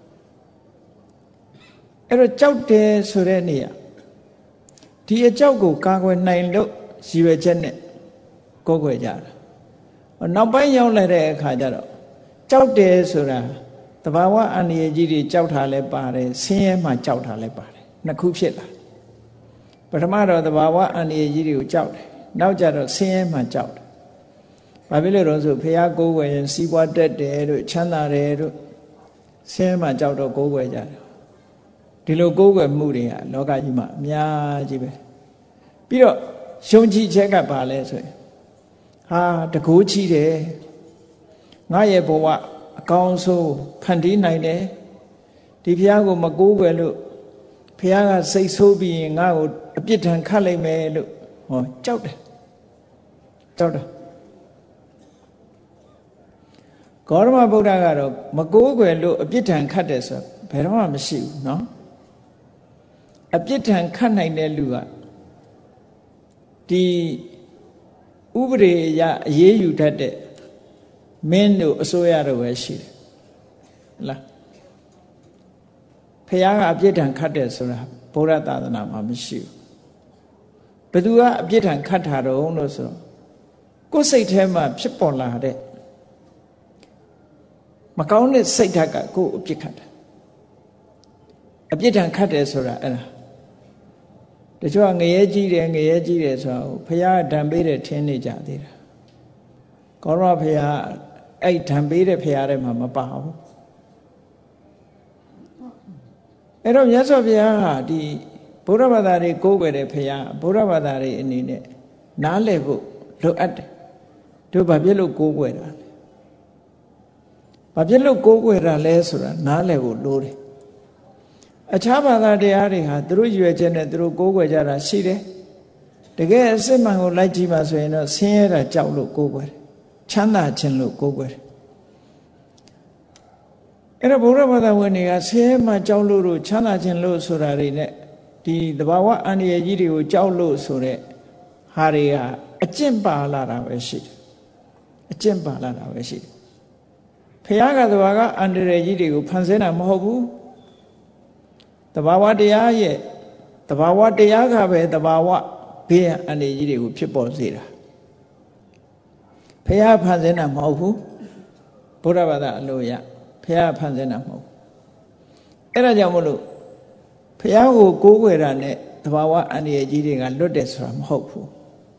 အဲ့တော့ကြောက်တယ်ဆိုတဲ့နေရာဒီအကြောက်ကိုကာကွယ်နိုင်လို့ရည်ရွယ်ချက်နဲ့ကိုးကွယ်ကြတာနောက်ပိုင်းရောက်လာတဲ့အခါကျတော့ကြောက်တယ်ဆိုတာသဘာဝအန္တရာယ်ကြီးတွေကြောက်တာလည်းပါတယ်ဆင်းရဲမှကြောက်တာလည်းပါတယ်နှစ်ခုဖြစ်လာပထမတော့သဘာဝအန္တရာယ်ကြီးတွေကိုကြောက်တယ်နောက်ကျတော့ဆင်းရဲမှကြောက်တယ်ဘာဖြစ်လို့လဲဆိုဘုရားကိုးကွယ်ရင်စီးပွားတက်တယ်တို့ချမ်းသာတယ်တို့ဆင်းရဲမှကြောက်တော့ကိုးကွယ်ကြတယ်ဒီလိုကိုးကွယ်မှုတွေကလောကကြီးမှာအများကြီးပဲပြီးတော့ယုံကြည်ချက်ကဘာလဲဆိုရင်ဟာတကိုးချီးတယ်ငါရဲ့ဘဝအကောင်းဆုံးဖန်တီးနိုင်တယ်ဒီဘုရားကိုမကိုးကွယ်လို့ဘုရားကစိတ်ဆိုးပြီးရင်ငါ့ကိုအပြစ်ဒဏ်ခတ်လိုက်မယ်လို့ဟောကြောက်တယ်ကြောက်တယ်ဂေါရမဗုဒ္ဓကတော့မကိုးကွယ်လို့အပြစ်ဒဏ်ခတ်တယ်ဆိုဘယ်တော့မှမရှိဘူးเนาะအပြစ်ဒဏ်ခတ်နိုင်တဲ့လူကဒီဥပဒေအရအရေးယူတတ်တဲ့မင်းတို့အစိုးရတို့ပဲရှိတယ်လားဖခင်ကအပြစ်ဒဏ်ခတ်တယ်ဆိုတာဗုဒ္ဓသာသနာမှာမရှိဘူးဘယ်သူကအပြစ်ဒဏ်ခတ်တာတော့လို့ဆိုတော့ကိုယ်စိတ်ထဲမှာဖြစ်ပေါ်လာတဲ့မကောင်းတဲ့စိတ်ဓာတ်ကကိုယ်အပြစ်ခတ်တယ်အပြစ်ဒဏ်ခတ်တယ်ဆိုတာအဲ့ဒါတချို့ကငရဲကြီးတယ်ဆိုတာဘုရားဒဏ်ပေးတယ်ထင်နေကြသေးတာကောရမဘုရားအဲ့ဒဏ်ပေးတဲ့ဘုရားထဲမှာမပါဘူးအဲ့တော့မြတ်စွာဘုရားဟာဒီဗုဒ္ဓဘာသာတွေကိုးကွယ်တဲ့ဘုရားဗုဒ္ဓဘာသာတွေအနေနဲ့နားလည်ဖို့လိုအပ်တယ်တို့ဘာဖြစ်လို့ကိုးကွယ်တာလဲဘာဖြစ်လို့ကိုးကွယ်တာလဲဆိုတာနားလည်ဖို့လိုတယ်အခြားဘာသာတရားတွေဟာသူတို့ရွယ်ချက်နဲ့သူတို့ကိုးကွယ်ကြတာရှိတယ်တကယ်အစစ်မှန်ကိုလိုက်ကြည့်ပါဆိုရင်တော့ဆင်းရဲတာကြောက်လို့ကိုးကွယ်တယ်ချမ်းသာခြင်းလို့ကိုးကွယ်တယ်အဲ့တော့ဘုရားဘာသာဝင်တွေကဆင်းရဲမှကြောက်လို့တို့ချမ်းသာခြင်းလို့ဆိုတာတွေနဲ့ဒီသဘာဝအန္တရာယ်ကြီးတွေကိုကြောက်လို့ဆိုတဲ့ဟာတွေကအကျင့်ပါလာတာပဲရှိတယ်အကျင့်ပါလာတာပဲရှိတယ်ဖခင်ကသဘာဝအန္တရာယ်ကြီးတွေကိုဖန်ဆင်းတာမဟုတ်ဘူးသဘာဝတရားရဲ့သဘာဝတရားကပဲသဘာဝဘေးအန္တရာယ်ကြီးတွေကိုဖြစ်ပေါ်စေတာဖခင်ဖန်ဆင်းတာမဟုတ်ဘူးဗုဒ္ဓဘာသာအလိုရဖခင်ဖန်ဆင်းတာမဟုတ်ဘူးအဲ့ဒါကြောင့်မလို့ဖခင်ကိုကိုးကွယ်တာနဲ့သဘာဝအန္တရာယ်ကြီးတွေကလွတ်တယ်ဆိုတာမဟုတ်ဘူး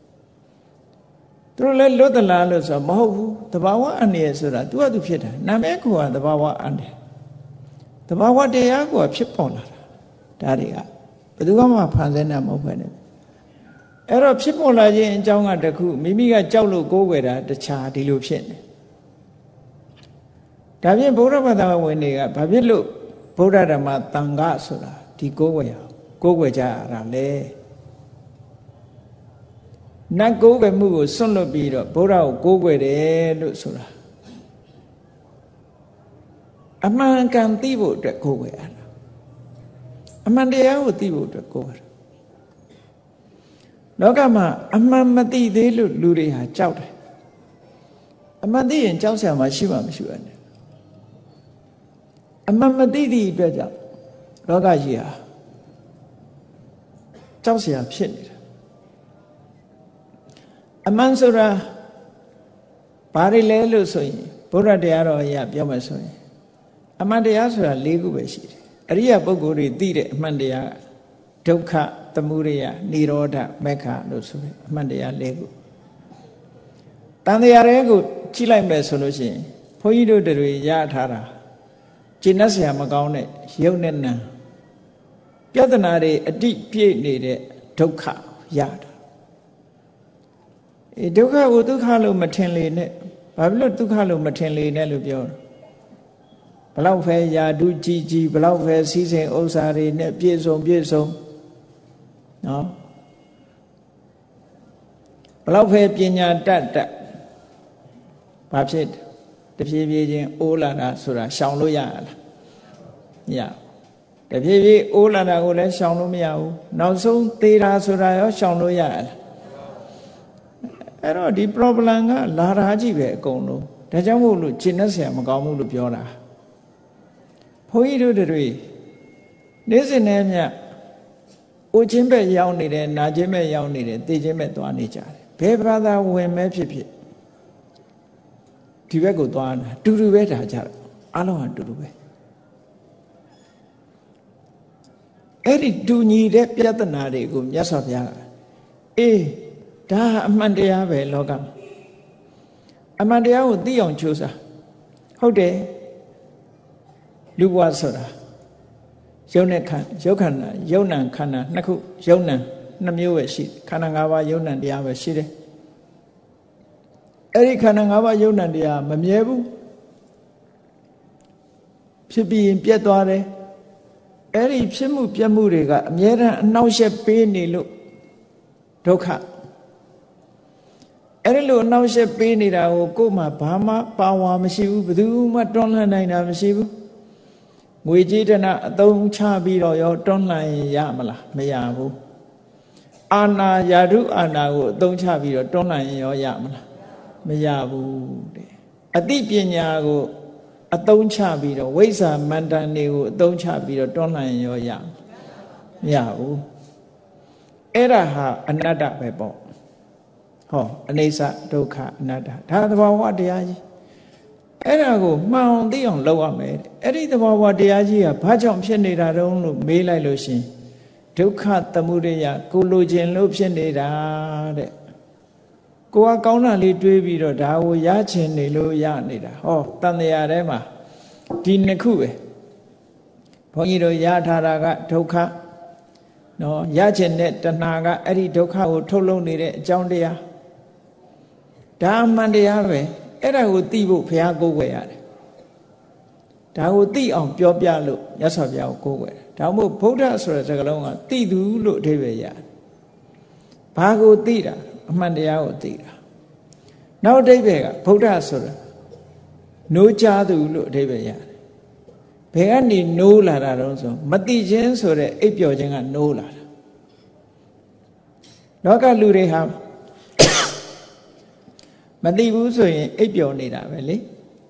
သူတို့လည်းလွတ်သလားလို့ဆိုတာမဟုတ်ဘူးသဘာဝအန္တရာယ်ဆိုတာသူကသူဖြစ်တာနာမည်ကိုကသဘာဝအန္တရာယ်သဘာဝတရားကိုဖြစ်ပေါ်လာတာဒါတွေကဘယ်သူမှဖန်ဆင်းတာမဟုတ်ပဲနဲ့အဲ့တော့ဖြစ်ပေါ်လာခြင်းအကြောင်းကတခုမိမိကကြောက်လို့ကိုးကွယ်တာတခြားဒီလိုဖြစ်နေဒါဖြင့်ဗုဒ္ဓဘာသာဝင်တွေကဘာဖြစ်လို့ဗုဒ္ဓဓမ္မသံဃာဆိုတာဒီကိုးကွယ်ကြရတာလေနတ်ကိုးကွယ်မှုကိုစွန့်လွတ်ပြီးတော့ဗုဒ္ဓကိုကိုးကွယ်တယ်လို့ဆိုတာအမှန်ကန်သိဖို့အတွက်ကိုးကွယ်ရတာအမှန်တရားကိုသိဖို့အတွက်ကိုးကွယ်တာလောကမှာအမှန်မသိသေးလို့လူတွေဟာကြောက်တယ်အမှန်သိရင်ကြောက်စရာမရှိမှမရှိပါနဲ့အမှန်မသိသည့်အတွက်ကြောင့်လောကကြီးဟာကြောက်စရာဖြစ်နေတာအမှန်ဆိုတာဘာတွေလဲလို့ဆိုရင်ဘုရားတရားတော်အရာပြောမယ်ဆိုရင်အမှန်တရားဆိုတာ၄ခုပဲရှိတယ်အရိယပုဂ္ဂိုလ်တွေသိတဲ့အမှန်တရားဒုက္ခသသမုဒယနိရောဓမေခလို့ဆိုတယ်အမှန်တရား၄ခုတန်တရားတွေကိုကြည့်လိုက်မယ်ဆိုလို့ရှိရင်ဘုန်းကြီးတို့တွေရထားတာကျင့်တ်ဆရာမကောင်းတဲ့ရုပ်နဲ့နာပြဿနာတွေအတိပြည့်နေတဲ့ဒုက္ခရတာဒုက္ခကိုဒုက္ခလို့မထင်လေနဲ့ဘာဖြစ်လို့ဒုက္ခလို့မထင်လေနဲ့လို့ပြောတာဘလောက်ပဲယာတုကြီးကြီးဘလောက်ပဲစီးစိမ်ဥစ္စာတွေနဲ့ပြည့်စုံနော်ဘလောက်ပဲပညာတတ်ဘာဖြစ်တဖြည်းဖြည်းချင်းအိုးလာတာဆိုတာရှောင်လို့ရလားမရတဖြည်းဖြည်းအိုးလာတာကိုလည်းရှောင်လို့မရဘူးနောက်ဆုံးသေးတာဆိုတာရောရှောင်လို့ရလားအဲ့တော့ဒီ problem ကလာတာကြီးပဲအကုန်လုံးဒါကြောင့်မို့လို့ကျင့်တ်ဆရာမကောင်းဘူးလို့ပြောတာဘုန်းကြီးတို့တွေနေ့စဉ်နဲ့မြတ်အိုခြင်းပဲရောက်နေတယ်နာခြင်းပဲရောက်နေတယ်သိခြင်းပဲသွားနေကြတယ်ဘယ်ဘာသာဝင်မဲဖြစ်ဖြစ်ဒီဘက်ကိုသွားတာတူတူပဲဒါကြတယ်အားလုံးကတူတူပဲအဲ့ဒီတူညီတဲ့ပြဿနာတွေကိုမြတ်စွာဘုရားအေးဒါအမှန်တရားပဲလောကအမှန်တရားကိုသိအောင်ကြိုးစားဟုတ်တယ်လူဘဝဆိုတာရုပ်နဲ့ရုပ်ခန္ဓာရုပ်နံခန္ဓာနှစ်ခုရုပ်နံနှစ်မျိုးပဲရှိခန္ဓာ၅ပါးရုပ်နံတရားပဲရှိတယ်အဲ့ဒီခန္ဓာ၅ပါးရုပ်နံတရားမမြဲဘူးဖြစ်ပြီးရင်ပြတ်သွားတယ်အဲ့ဒီဖြစ်မှုပြတ်မှုတွေကအမြဲတမ်းအနှောက်အယှက်ပေးနေလို့ဒုက္ခအဲ့ဒီလိုအနှောက်အယှက်ပေးနေတာကိုကိုယ်မှဘာမှပါဝါမရှိဘူးဘယ်သူမှတွန်းလှန်နိုင်တာမရှိဘူးငွေကြေးတနာအသုံးချပြီးတော့ရောတွန်းလှန်ရင်ရမလားမရဘူးအာနာယာတုအာနာကိုအသုံးချပြီးတော့တွန်းလှန်ရင်ရောရမလားမရဘူးတဲ့အသိပညာကိုအသုံးချပြီးတော့ဝိဇ္ဇာမန္တန်တွေကိုအသုံးချပြီးတော့တွန်းလှန်ရင်ရောရမရဘူးအဲ့ဒါဟာအနတ္တပဲပေါ့ဟောအနိစ္စဒုက္ခအနတ္တဒါသဘာဝတရားကြီးအဲ့ဒါကိုမှန်အောင်သိအောင်လုပ်ရမယ်အဲ့ဒီသဘာဝတရားကြီးကဘာကြောင့်ဖြစ်နေတာတုံးလို့မေးလိုက်လို့ရှင်ဒုက္ခသမုဒယကိုလိုချင်လို့ဖြစ်နေတာတဲ့ကိုကကောင်းတာလေးတွေးပြီးတော့ဒါကိုရချင်နေလို့ရနေတာဟောတန်တရားထဲမှာဒီနှစ်ခုပဲဘုန်းကြီးတို့ရထားတာကဒုက္ခနော်ရချင်တဲ့တဏှာကအဲ့ဒီဒုက္ခကိုထုတ်လုပ်နေတဲ့အကြောင်းတရားဒါမှန်တရားပဲအဲ့ဒါကိုသိဖို့ဘုရားကိုးကွယ်ရတယ်ဒါကိုသိအောင်ပြောပြလို့မြတ်စွာဘုရားကိုကိုးကွယ်တယ်ဒါမှမဟုတ်ဗုဒ္ဓဆိုတဲ့စကားလုံးကသိသူလို့အဓိပ္ပာယ်ရတယ်ဘာကိုသိတာအမှန်တရားကိုသိတာနောက်အဓိပ္ပာယ်ကဗုဒ္ဓဆိုတာနိုးကြသူလို့အဓိပ္ပာယ်ရတယ်ဘယ်ကနေနိုးလာတာတော့ဆိုမသိခြင်းဆိုတဲ့အိပ်ပျော်ခြင်းကနိုးလာတာလောကလူတွေဟာမသိဘူးဆိုရင်အိပ်ပျော်နေတာပဲလေ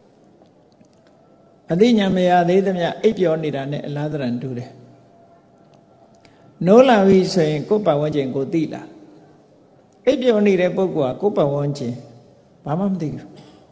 အသိဉာဏ်မရသေးသမျှအိပ်ပျော်နေတာနဲ့အလားတန်တူတယ်နိုးလာပြီဆိုရင်ကိုယ်ပတ်ဝန်းကျင်ကိုသိလာအိပ်ပျော်နေတဲ့ပုဂ္ဂိုလ်ကကိုယ်ပတ်ဝန်းကျင်ဘာမှမသိဘူး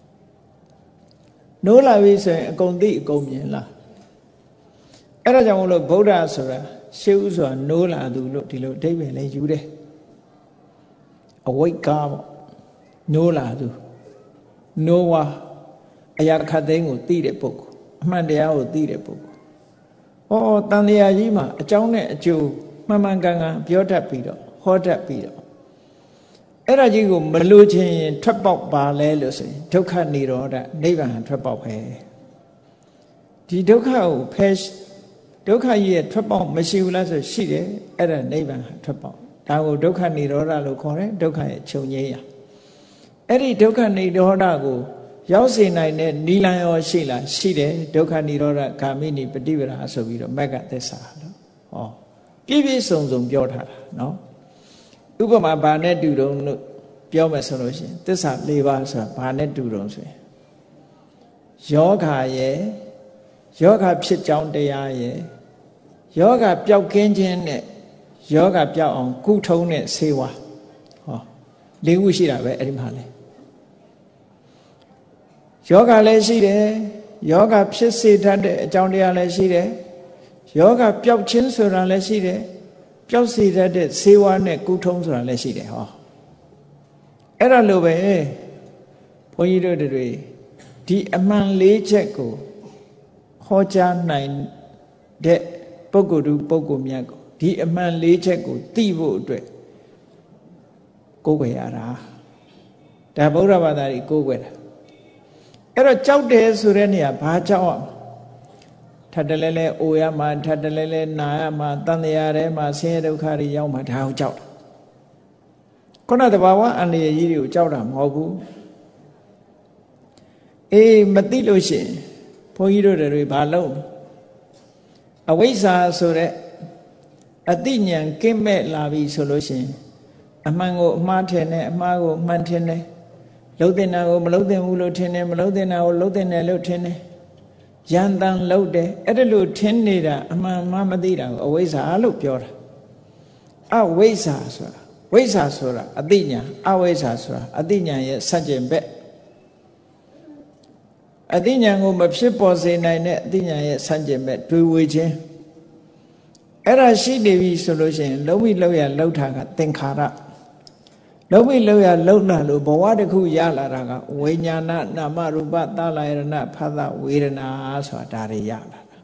နိုးလာပြီဆိုရင်အကုန်သိအကုန်မြင်လာအဲ့ဒါကြောင့်မလို့ဗုဒ္ဓဆိုတာရှေးဥစွာနိုးလာသူလို့ဒီလိုအဓိပ္ပာယ်လေးယူတယ်အဝိတ်ကားပေါ့နိုးလာသူနိုးဝါအရာခတ်သိမ်းကိုသိတဲ့ပုဂ္ဂိုလ်အမှန်တရားကိုသိတဲ့ပုဂ္ဂိုလ်ဟောတန်တရားကြီးမှာအကြောင်းနဲ့အကျိုးမှန်မှန်ကန်ကန်ပြောတတ်ပြီးတော့ဟောတတ်ပြီးတော့အဲ့ဒါကြီးကိုမလို့ချင်းရင်ထွက်ပေါက်ပါလဲလို့ဆိုရင်ဒုက္ခនិရောဓနိဗ္ဗာန်ထွက်ပေါက်ပဲဒီဒုက္ခကိုဖယ်ဒုက္ခကြီးရဲ့ထွက်ပေါက်မရှိဘူးလားဆိုရှိတယ်အဲ့ဒါနိဗ္ဗာန်ထွက်ပေါက်ဒါကိုဒုက္ခនិရောဓလို့ခေါ်တယ်ဒုက္ခရဲ့ချုပ်ငြိမ်းရာအဲ့ဒီဒုက္ခនិရောဓကိုရောက်စေနိုင်တဲ့နိလန်ရောရှိလားရှိတယ်ဒုက္ခនិရောဓဂာမိနိပฏิပဒါဆိုပြီးတော့မက္ကသစ္စာလို့ဟောပြည့်ပြည့်စုံစုံပြောထားတာနော်ဥပမာဘာနဲ့တူတုံလို့ပြောမယ်ဆိုလို့ရှိရင်သစ္စာ၄ပါးဆိုတာဘာနဲ့တူတုံဆိုရင်ယောဂရဲ့ယောဂဖြစ်ကြောင်းတရားရဲ့ယောဂပျောက်ကင်းခြင်းနဲ့ယောဂပျောက်အောင်ကုထုံးတဲ့ဆေးဝါးဟော၄ခုရှိတာပဲအဲ့ဒီမှာလေယောဂလည်းရှိတယ်ယောဂဖြစ်စေတတ်တဲ့အကြောင်းတရားလည်းရှိတယ်ယောဂပျောက်ခြင်းဆိုတာလည်းရှိတယ်ပျောက်စေတတ်တဲ့ဆေးဝါးနဲ့ကုထုံးဆိုတာလည်းရှိတယ်ဟောအဲ့ဒါလိုပဲဘုန်းကြီးတို့တွေဒီအမှန်၄ချက်ကိုဟောကြားနိုင်တဲ့ပုဂ္ဂိုလ်သူပုဂ္ဂိုလ်မြတ်ကိုဒီအမှန်၄ချက်ကိုသိဖို့အတွက်ကိုးကွယ်ရတာဒါဗုဒ္ဓဘာသာကြီးကိုးကွယ်တာအဲ့တော့ကြောက်တယ်ဆိုတဲ့နေရာဘာကြောက်ရမလဲထပ်တလဲလဲအိုရမှာထပ်တလဲလဲနာရမှာတန်တရားထဲမှာဆင်းရဲဒုက္ခတွေရောက်မှာဒါကိုကြောက်တာခုနတဘာဝအန္တရာယ်ကြီးတွေကိုကြောက်တာမဟုတ်ဘူးအေးမသိလို့ရှိရင်ဘုန်းကြီးတို့တွေဘာလုပ်အဝိဇ္ဇာဆိုတဲ့အသိဉာဏ်ကင်းမဲ့လာပြီဆိုလို့ရှိရင်အမှန်ကိုအမှားထင်တယ်အမှားကိုအမှန်ထင်တယ်လှုပ်တဲ့နာကိုမလှုပ်တဲ့ဘူးလို့ထင်တယ်မလှုပ်တဲ့နာကိုလှုပ်တဲ့နယ်လို့ထင်တယ်ရန်တန်လှုပ်တယ်အဲ့ဒါလို့ထင်နေတာအမှန်မှမသိတာကိုအဝိဇ္ဇာလို့ပြောတာအဝိဇ္ဇာဆိုတာဝိဇ္ဇာဆိုတာအသိဉာဏ်အဝိဇ္ဇာဆိုတာအသိဉာဏ်ရဲ့ဆန့်ကျင်ဘက်အသိဉာဏ်ကိုမဖြစ်ပေါ်စေနိုင်တဲ့အသိဉာဏ်ရဲ့ဆန့်ကျင်ဘက်တွေးဝေခြင်းအဲ့ဒါရှိနေပြီဆိုလို့ရှိရင်လုံးဝလောက်ရလောက်တာကသင်္ခါရလုံးဝလောက်ရလောက်လာလို့ဘဝတစ်ခုရလာတာကဝိညာဏနာမရူပသလယရဏဖသဝေဒနာဆိုတာဒါတွေရလာတာ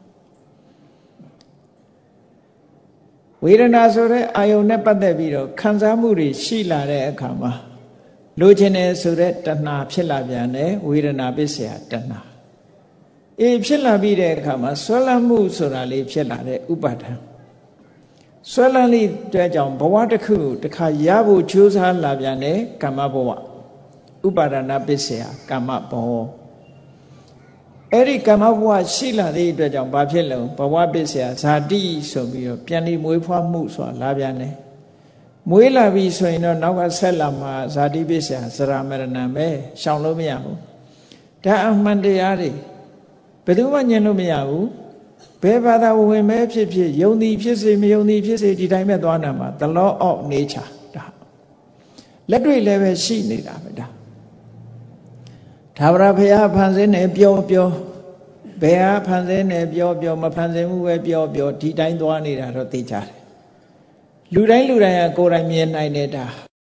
ဝေဒနာဆိုတဲ့အာယုန်နဲ့ပတ်သက်ပြီးတော့ခံစားမှုတွေရှိလာတဲ့အခါမှာလိုချင်တယ်ဆိုတဲ့တဏှာဖြစ်လာပြန်တယ်ဝေဒနာပစ္စယတဏှာအေးဖြစ်လာပြီးတဲ့အခါမှာဆွဲလန်းမှုဆိုတာလေးဖြစ်လာတဲ့ဥပါဒံဆွဲလန်းလေးတဲ့ကြောင့်ဘဝတစ်ခုတစ်ခါရဖို့ကြိုးစားလာပြန်တယ်ကာမဘဝဥပါဒနာပစ္စယကာမဘောအဲ့ဒီကာမဘဝရှိလာတဲ့အတွက်ကြောင့်ဘာဖြစ်လဲဘဝပစ္စယဇာတိဆိုပြီးတော့ပြန်ပြီးမွေးဖွားမှုဆိုတာလာပြန်တယ်မွေးလာပြီဆိုရင်တော့နောက်ကဆက်လာမှာဇာတိပစ္စယဇရာမရဏံပဲရှောင်လို့မရဘူးဒါအမှန်တရားတွေဘယ်သူမှညင်လို့မရဘူးဘယ်ဘာသာဝင်ပဲဖြစ်ဖြစ်ယုံသည်ဖြစ်စေမယုံသည်ဖြစ်စေဒီတိုင်းပဲသွားနာမှာ the law of nature ဒါလက်တွေ့လည်းပဲရှိနေတာပဲဒါသာဝရဘုရားဖန်ဆင်းနေပြောဘယ်ဟာဖန်ဆင်းနေပြောမဖန်ဆင်းဘူးပဲပြောဒီတိုင်းသွားနေတာတော့သိကြတယ်လူတိုင်းကကိုယ်တိုင်မြင်နိုင်နေတာ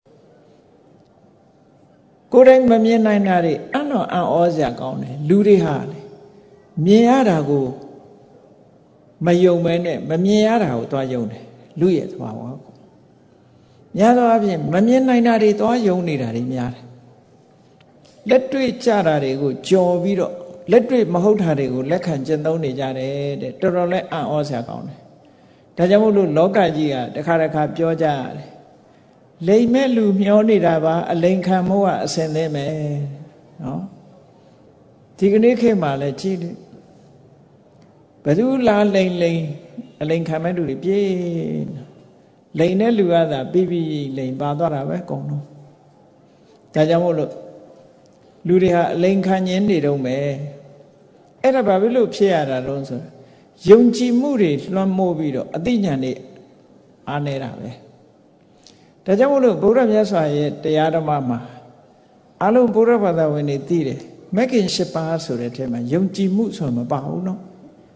ကိုယ်တိုင်မမြင်နိုင်တာတွေအံ့ဩစရာကောင်းတယ်လူတွေဟာလေမြင်ရတာကိုမယုံမဲနဲ့မမြင်ရတာကိုသွားယုံတယ်လူရဲ့သဘာဝကိုများသောအားဖြင့်မမြင်နိုင်တာတွေသွားယုံနေတာတွေများတယ်လက်တွေ့ကြတာတွေကိုကြော်ပြီးတော့လက်တွေ့မဟုတ်တာတွေကိုလက်ခံကျင့်သုံးနေကြတယ်တဲ့တော်တော်လေးအံ့ဩစရာကောင်းတယ်ဒါကြောင့်မို့လို့လောကကြီးကတစ်ခါပြောကြရတယ်လိမ်မဲ့လူမျောနေတာပါအလိမ်ခံမို့ကအစင်သေးမယ်နော်ဒီကနေ့ခေတ်မှာလည်းကြည့်တယ်ဘယ်သူလာလိမ်အလိမ်ခံမဲ့လူတွေပြေးလိမ်တဲ့လူကသာပြီးလိမ်ပါသွားတာပဲအကုန်လုံးဒါကြောင့်မို့လို့လူတွေဟာအလိမ်ခံခြင်းနေတော့မယ်အဲ့ဒါဘာဖြစ်လို့ဖြစ်ရတာလဲဆိုယုံကြည်မှုတွေလွှမ်းမိုးပြီးတော့အသိဉာဏ်တွေအားနေတာပဲဒါကြောင့်မို့လို့ဗုဒ္ဓမြတ်စွာရဲ့တရားဓမ္မမှာအလုံးဗုဒ္ဓဘာသာဝင်တွေသိတယ်မဂ်ကင်၈ပါးဆိုတဲ့ထဲမှာယုံကြည်မှုဆိုမပါဘူးနော်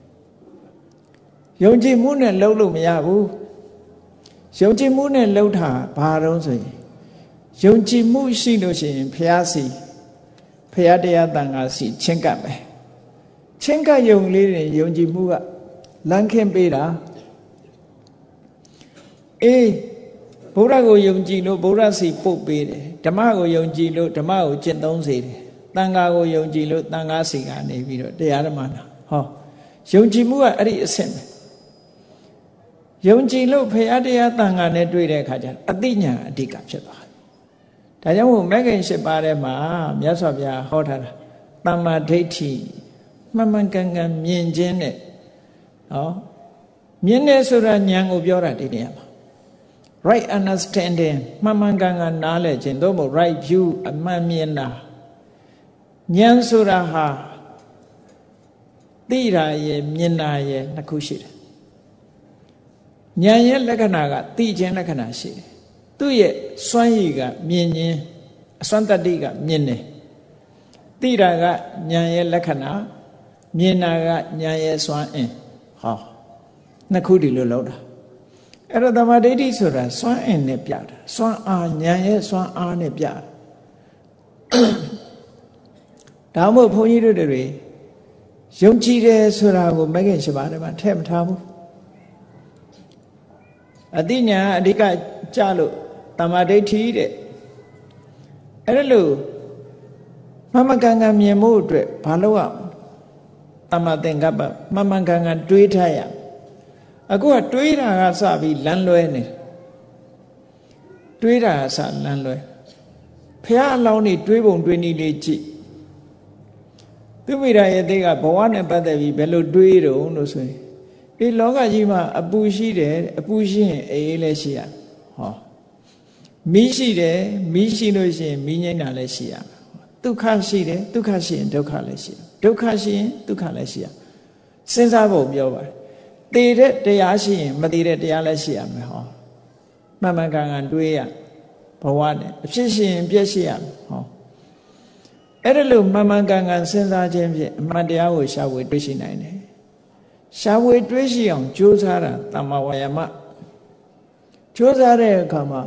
ယုံကြည်မှုနဲ့လှုပ်လို့မရဘူးယုံကြည်မှုနဲ့လှုပ်တာဘာတော့ဆိုရင်ယုံကြည်မှုရှိလို့ရှိရင်ဘုရားစီဘုရားတရားတန်ခါစီချင်းကပ်မယ်ချင်းကပ်ယုံလေးတွေယုံကြည်မှုကလမ်းခင်းပေးတာအေးဘုရားကိုယုံကြည်လို့ဘုရားစီပို့ပေးတယ်ဓမ္မကိုယုံကြည်လို့ဓမ္မကိုကျင့်သုံးစေတယ်တန်ခါကိုယုံကြည်လို့တန်ခါစီကနေပြီးတော့တရားဓမ္မနာဟောယုံကြည်မှုကအဲ့ဒီအဆင့်ပဲယုံကြည်လို့ဘုရားတရားတန်ခါနဲ့တွေ့တဲ့အခါကျအသိဉာဏ်အဓိကဖြစ်သွားတယ်ဒါကြောင့်မို့မဂ္ဂင်၈ပါးထဲမှာမြတ်စွာဘုရားဟောထားတာသမ္မာဒိဋ္ဌိမှန်မှန်ကန်ကန်မြင်ခြင်းနဲ့ဟောမြင်တယ်ဆိုတာဉာဏ်ကိုပြောတာဒီနေရာမှာ right understanding မှန်မှန်ကန်ကန်နားလည်ခြင်းသို့မဟုတ် right view အမှန်မြင်တာဉာဏ်ဆိုတာဟာသိတာရဲ့မြင်တာရဲ့နှစ်ခုရှိတယ်ဉာဏ်ရဲ့လက္ခဏာကသိခြင်းလက္ခဏာရှိတယ်သူ့ရဲ့စွမ်းရည်ကမြင်ခြင်းအစွမ်းတတ္တိကမြင်တယ်သိတာကဉာဏ်ရဲ့လက္ခဏာမြင်တာကဉာဏ်ရဲ့စွမ်းအင်ဟောနှစ်ခုဒီလိုလောက်တာအဲ့တော့တမာဒိဋ္ဌိဆိုတာစွမ်းအင်နဲ့ပြတာစွမ်းအားဉာဏ်ရဲ့စွမ်းအားနဲ့ပြတာဒါမှမဟုတ်ဘုန်းကြီးတို့တွေယုံကြည်တယ်ဆိုတာကိုမဂ္ဂင်၈ပါးထဲမှာထည့်မထားဘူးအတိညာအဓိကကြလို့တမာဒိဋ္ဌိတဲ့အဲ့ဒါလို့မှန်မှန်ကန်ကန်မြင်ဖို့အတွက်ဘာလို့ရတမာသင်္ကပ္ပမှန်မှန်ကန်ကန်တွေးထားရအခုကတွေးတာကစပြီးလမ်းလွဲနေတွေးတာကစလမ်းလွဲဖះအလောင်းနေတွေးပုံတွေးနည်းလေးကြည့်သူမိရာရဲ့သေးကဘဝနဲ့ပတ်သက်ပြီးဘယ်လိုတွေးတုံလို့ဆိုရင်ဒီလောကကြီးမှာအပူရှိတယ်အပူရှိရင်အေးလည်းရှိရဟောမီးရှိတယ်မီးရှိလို့ရှိရင်မီးငြိမ်းတာလည်းရှိရဒုက္ခရှိတယ်ဒုက္ခရှိရင်ဒုက္ခလည်းရှိရဒုက္ခရှိရင်ဒုက္ခလည်းရှိရစဉ်းစားဖို့ပြောပါတယ်တည်တဲ့တရားရှိရင်မတည်တဲ့တရားလည်းရှိရမယ်ဟောမှန်မှန်ကန်ကန်တွေးရဘဝနဲ့အဖြစ်ရှိရင်ပြည့်ရှိရမယ်ဟောအဲ့ဒါလို့မှန်မှန်ကန်ကန်စဉ်းစားခြင်းဖြင့်အမှန်တရားကိုရှာဖွေတွေ့ရှိနိုင်တယ်ရှာဖွေတွေ့ရှိအောင်ကြိုးစားတာတမ္မာဝါယာမကြိုးစားတဲ့အခါမှာ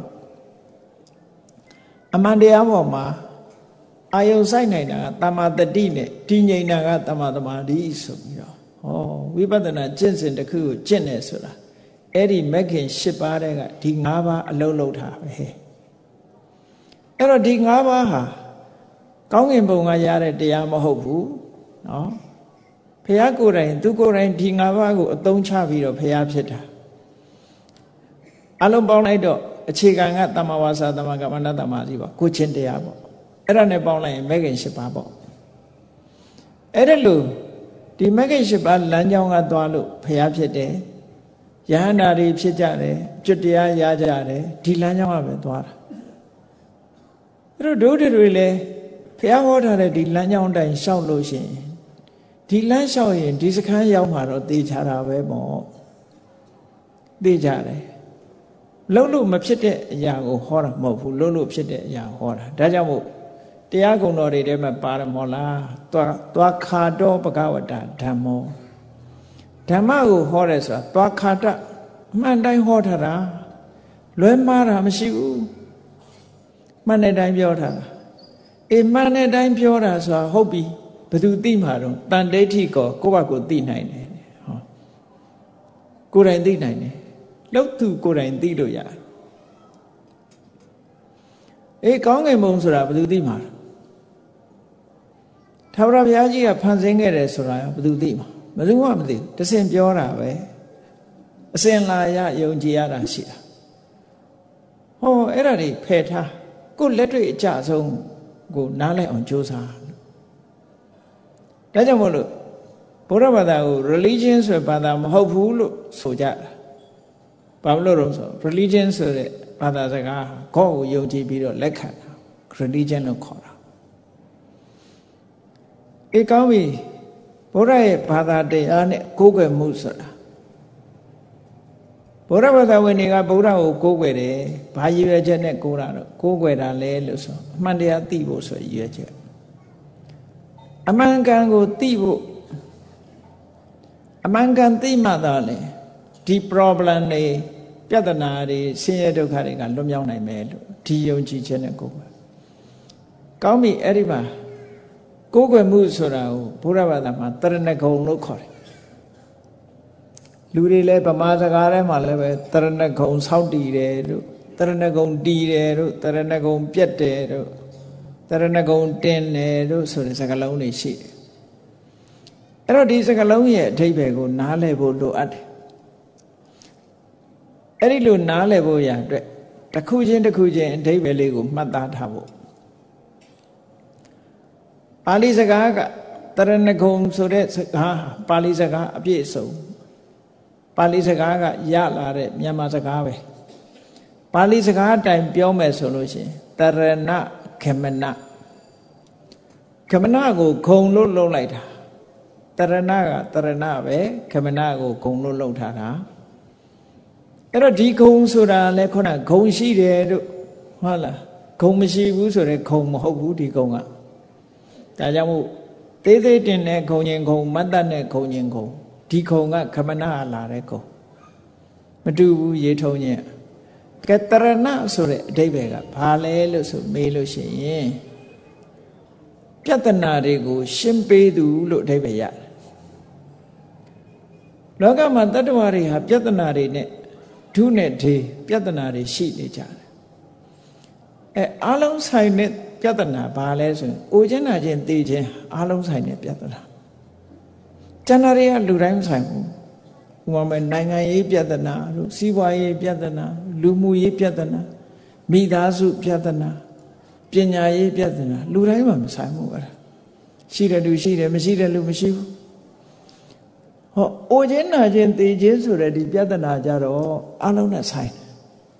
အမှန်တရားပေါ်မှာအာယုံစိုက်နိုင်တာကတမ္မာတတိနဲ့တည်ငြိမ်တာကတမ္မာသမာဓိဆိုပြီးတော့ဟောဝိပဿနာကျင့်စဉ်တစ်ခုကိုကျင့်နေဆိုတာအဲ့ဒီမဂ္ဂင်၈ပါးတဲ့ကဒီ၅ပါးအလုံးလုံးထားပဲအဲ့တော့ဒီ၅ပါးဟာကောင်းကင်ဘုံကရတဲ့တရားမဟုတ်ဘူးနော်ဘုရားကိုယ်တိုင်သူကိုယ်တိုင်ဒီ၅ပါးကိုအသုံးချပြီးတော့ဘုရားဖြစ်တာအလုံးပေါင်းလိုက်တော့အခြေခံကတမ္မာဝါစာတမ္မာကမ္မန္တတမ္မာစီပေါ့ကိုချင်းတရားပေါ့အဲ့ဒါနဲ့ပေါင်းလိုက်ရင်မဂ္ဂင်၈ပါးပေါ့အဲ့ဒါလို့ဒီမဂ္ဂင်၈ပါးလမ်းကြောင်းကသွားလို့ဘုရားဖြစ်တယ်ယဟန္တာတွေဖြစ်ကြတယ်ကျွတ်တရားရကြတယ်ဒီလမ်းကြောင်းကပဲသွားတာအဲ့တော့ဒုတွေလည်းဘုရားဟောထားတဲ့ဒီလမ်းကြောင်းတိုင်းလျှောက်လို့ရှိရင်ဒီလမ်းလျှောက်ရင်ဒီစခန်းရောက်မှာတော့သိချတာပဲပေါ့သိကြတယ်လုံးလို့မဖြစ်တဲ့အရာကိုဟောတာမဟုတ်ဘူးလုံးလို့ဖြစ်တဲ့အရာဟောတာဒါကြောင့်မို့တရားကုံတော်တွေထဲမှာပါတယ်မောလားသွားခါတော့ဘဂဝတ္တဓမ္မောဓမ္မကိုဟောတယ်ဆိုတာသွားခါတအမှန်တိုင်းဟောထားတာလွဲမှားတာမရှိဘူးမှန်တဲ့တိုင်းပြောထားတာအေးမှန်တဲ့တိုင်းပြောတာဆိုတာဟုတ်ပြီဘယ်သူသိမှာတော့တန်ဒိဋ္ဌိကိုယ့်ဘာကိုသိနိုင်တယ်ဟောကိုယ်တိုင်သိနိုင်တယ်လောက်သူကိုယ်တိုင်သိလို့ရတယ်အေးကောင်းကင်ဘုံဆိုတာဘယ်သူသိမှာထာဝရဘုရားကြီးကဖန်ဆင်းခဲ့တယ်ဆိုတာဘယ်သူသိမှာဘယ်သူမှမသိတစင်ပြောတာပဲအစင်လာရယုံကြည်ရတာရှိတာဟောအဲ့ဒါတွေဖယ်ထားကိုယ်လက်တွေ့အကြဆုံးကိုနားလည်အောင်ကြိုးစားဒါကြောင့်မို့လို့ဗုဒ္ဓဘာသာကို religion ဆိုတဲ့ဘာသာမဟုတ်ဘူးလို့ဆိုကြတာဘာလို့လဲဆို religion ဆိုတဲ့ဘာသာစကားကိုယ့်ကိုယုံကြည်ပြီးတော့လက်ခံတာ religion လို့ခေါ်တာအေးကောင်းပြီဗုဒ္ဓရဲ့ဘာသာတရားနဲ့ကိုးကွယ်မှုဆိုတာဗုဒ္ဓဘာသာဝင်တွေကဗုဒ္ဓကိုကိုးကွယ်တယ်ဘာရည်ရွယ်ချက်နဲ့ကိုးတာတော့ကိုးကွယ်တာလဲလို့ဆိုအမှန်တရားသိဖို့ဆိုရည်ရွယ်ချက်အမှန်ကန်ကိုသိဖို့အမှန်ကန်သိမှသာလေဒီ problem တွေပြဿနာတွေဆင်းရဲဒုက္ခတွေကလွတ်မြောက်နိုင်မယ်လို့ဒီယုံကြည်ချက်နဲ့ကိုးကွယ်ကောင်းပြီအဲ့ဒီမှာကိုးကွယ်မှုဆိုတာကိုဘုရားဘာသာမှာတရဏဂုံလို့ခေါ်တယ်လူတွေလည်းဗမာစကားထဲမှာလည်းပဲတရဏဂုံဆောက်တည်တယ်တို့တရဏဂုံတည်တယ်တို့တရဏဂုံပြတ်တယ်တို့တရဏဂုံတင်တယ်တို့ဆိုတဲ့စကားလုံးတွေရှိတယ်အဲ့တော့ဒီစကားလုံးရဲ့အဓိပ္ပာယ်ကိုနားလည်ဖို့လိုအပ်တယ်အဲ့ဒီလိုနားလည်ဖို့ရအတွက်တစ်ခုချင်းတစ်ခုချင်းအဓိပ္ပာယ်လေးကိုမှတ်သားထားဖို့ပါဠိစကားကတရဏဂုံဆိုတဲ့စကားပါဠိစကားအပြည့်အစုံပါဠိစကားကရလာတဲ့မြန်မာစကားပဲပါဠိစကားအတိုင်းပြောမယ်ဆိုလို့ရှိရင်တရဏခမနခမနကိုဂုံလို့လုံးလိုက်တာတရဏကတရဏပဲခမနကိုဂုံလို့လုံးထားတာအဲ့တော့ဒီဂုံဆိုတာလဲခုနဂုံရှိတယ်တို့ဟုတ်လားဂုံမရှိဘူးဆိုတဲ့ဂုံမဟုတ်ဘူးဒီဂုံကဒါကြောင့်မို့သေးသေးတင်တဲ့ဂုံရင်ဂုံမတ်တတ်တဲ့ဂုံရင်ဂုံဒီဂုံကခမနလာတဲ့ဂုံမတူဘူးရေထုံညင်ကဲတရဏဆိုတဲ့အဓိပ္ပာယ်ကဘာလဲလို့ဆိုမေးလို့ရှိရင်ပြဿနာတွေကိုရှင်းပေးသူလို့အဓိပ္ပာယ်ရတယ်လောကမှာတတ္တဝါတွေဟာပြဿနာတွေနဲ့ဒုနဲ့ဒေပြဿနာတွေရှိနေကြတယ်အားလုံးဆိုင်တဲ့ပြဿနာဘာလဲဆိုရင်အိုခြင်းနာခြင်းသိခြင်းအားလုံးဆိုင်တဲ့ပြဿနာကျန်တာတွေကလူတိုင်းမဆိုင်ဘူးဥပမာနိုင်ငံရေးပြဿနာတို့စီးပွားရေးပြဿနာလူမှုရေးပြဿနာမိသားစုပြဿနာပညာရေးပြဿနာလူတိုင်းမှာမဆိုင်ဘူးအဲ့ဒါရှိတဲ့လူရှိတယ်မရှိတဲ့လူမရှိဘူးဟောအိုခြင်းနာခြင်းသိခြင်းဆိုတဲ့ဒီပြဿနာကြတော့အလုံးနဲ့ဆိုင်တယ်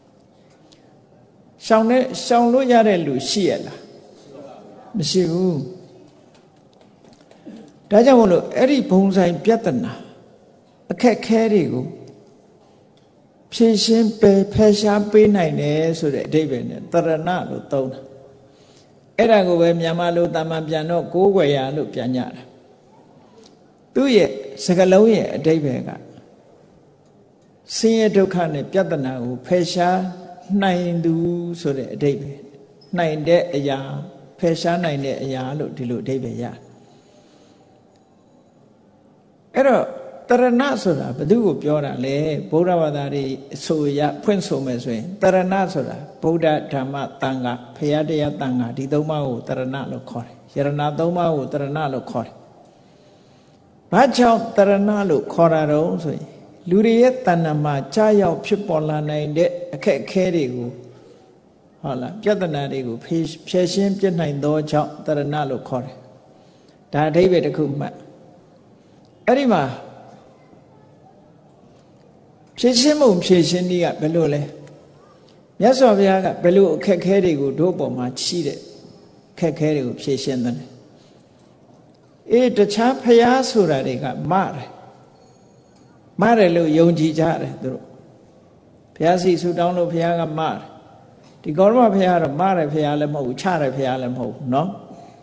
ရှောင်လို့ရတဲ့လူရှိရလားမရှိဘူးဒါကြောင့်မို့လို့အဲ့ဒီဘုံဆိုင်ပြဿနာအခက်ခဲတွေကိုဖြေရှင်းပယ်ဖယ်ရှားပေးနိုင်တယ်ဆိုတဲ့အဓိပ္ပာယ်နဲ့တရဏလို့သုံးတာအဲ့ဒါကိုပဲမြန်မာလိုတာမန်ပြန်တော့ကိုးကွယ်ရလို့ပြန်ကြတာသူ့ရဲ့စကားလုံးရဲ့အဓိပ္ပာယ်ကဆင်းရဲဒုက္ခနဲ့ပြဿနာကိုဖယ်ရှားနိုင်သူဆိုတဲ့အဓိပ္ပာယ်နိုင်တဲ့အရာဖယ်ရှားနိုင်တဲ့အရာလို့ဒီလိုအဓိပ္ပာယ်ရတယ်အဲ့တော့တရဏဆိုတာဘယ်သူကိုပြောတာလဲဗုဒ္ဓဘာသာတွေအဆိုရဖွင့်ဆိုမယ်ဆိုရင်တရဏဆိုတာဗုဒ္ဓဓမ္မသံဃာဖရာတရားသံဃာဒီသုံးပါးကိုတရဏလို့ခေါ်တယ်ယရဏသုံးပါးကိုတရဏလို့ခေါ်တယ်ဘာကြောင့်တရဏလို့ခေါ်တာတော့ဆိုရင်လူတွေရဲ့တဏ္ဍာမှာကြာရောက်ဖြစ်ပေါ်လာနိုင်တဲ့အခက်အခဲတွေကိုဟုတ်လားပြဿနာတွေကိုဖြေရှင်းပြနိုင်သောကြောင့်တရဏလို့ခေါ်တယ်ဒါအဓိပ္ပာယ်တစ်ခုမှတ်အဲ့ဒီမှာဖြေရှင်းမှုဖြေရှင်းနည်းကဘယ်လိုလဲမြတ်စွာဘုရားကဘယ်လိုအခက်ခဲတွေကိုတို့ပေါ်မှာရှိတဲ့အခက်ခဲတွေကိုဖြေရှင်းတယ်တခြားဘုရားဆိုတာတွေကမတယ်လို့ယုံကြည်ကြတယ်သူတို့ဘုရားစီဆူတောင်းလို့ဘုရားကမတယ်ဒီကောရမဘုရားတော့မတယ်ဘုရားလည်းမဟုတ်ဘူးချတယ်ဘုရားလည်းမဟုတ်ဘူးเนาะ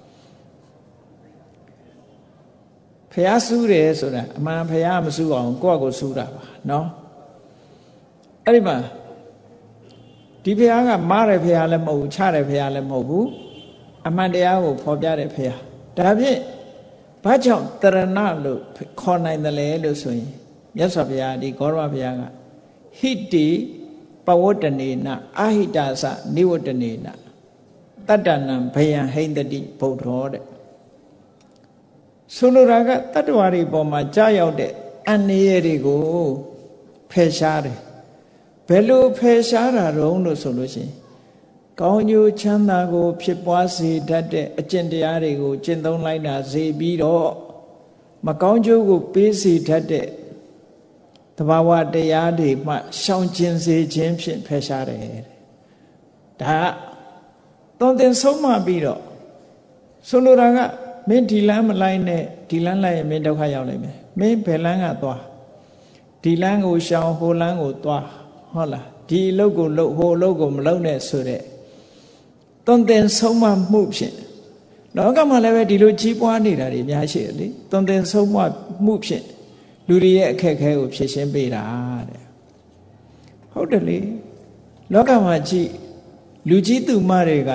ဘုရားဆူတယ်ဆိုတာအမှန်ဘုရားမဆူအောင်ကိုယ့်ကိုဆူတာပါเนาะအဲ့ဒီမှာဒီဘုရားကမားတယ်ဘုရားလည်းမဟုတ်ဘူးချတယ်ဘုရားလည်းမဟုတ်ဘူးအမှန်တရားကိုဖော်ပြတဲ့ဘုရားဒါဖြင့်ဘာကြောင့်တရဏလို့ခေါ်နိုင်တယ်လဲလို့ဆိုရင်မြတ်စွာဘုရားဒီဂေါရမဘုရားကဟိတိပဝတ္တနေနအာဟိတာသနိဝတ္တနေနတတ္တနံဘယံဟိန္တတိဗုဒ္ဓောတဲ့ဆိုလိုတာကတတ္တဝါတွေပေါ်မှာကြာရောက်တဲ့အန္တရာယ်တွေကိုဖယ်ရှားတယ်ဘယ်လိုဖယ်ရှားတာတုံးလို့ဆိုလို့ရှိရင်ကောင်းကျိုးချမ်းသာကိုဖြစ်ပွားစေတတ်တဲ့အကျင့်တရားတွေကိုကျင့်သုံးလိုက်တာစေပြီးတော့မကောင်းကျိုးကိုပေးစေတတ်တဲ့သဘာဝတရားတွေမှရှောင်ကျဉ်စေခြင်းဖြင့်ဖယ်ရှားတယ်ဒါသွန်သင်ဆုံးမပြီးတော့ဆိုလိုတာကမင်းဒီလမ်းမလိုက်နဲ့ဒီလမ်းလိုက်ရင်မင်းဒုက္ခရောက်လိမ့်မယ်မင်းဘယ်လမ်းကသွားဒီလမ်းကိုရှောင်ဟိုလမ်းကိုသွားဟုတ်လားဒီအလုပ်ကိုလုပ်ဟိုအလုပ်ကိုမလုပ်နဲ့ဆိုတဲ့သွန်သင်ဆုံးမမှုဖြင့်လောကမှာလည်းပဲဒီလိုကြီးပွားနေတာတွေအများရှိတယ်လေသွန်သင်ဆုံးမမှုဖြင့်လူတွေရဲ့အခက်အခဲကိုဖြေရှင်းပေးတာတဲ့ဟုတ်တယ်လေလောကမှာကြည့်လူကြီးသူမတွေက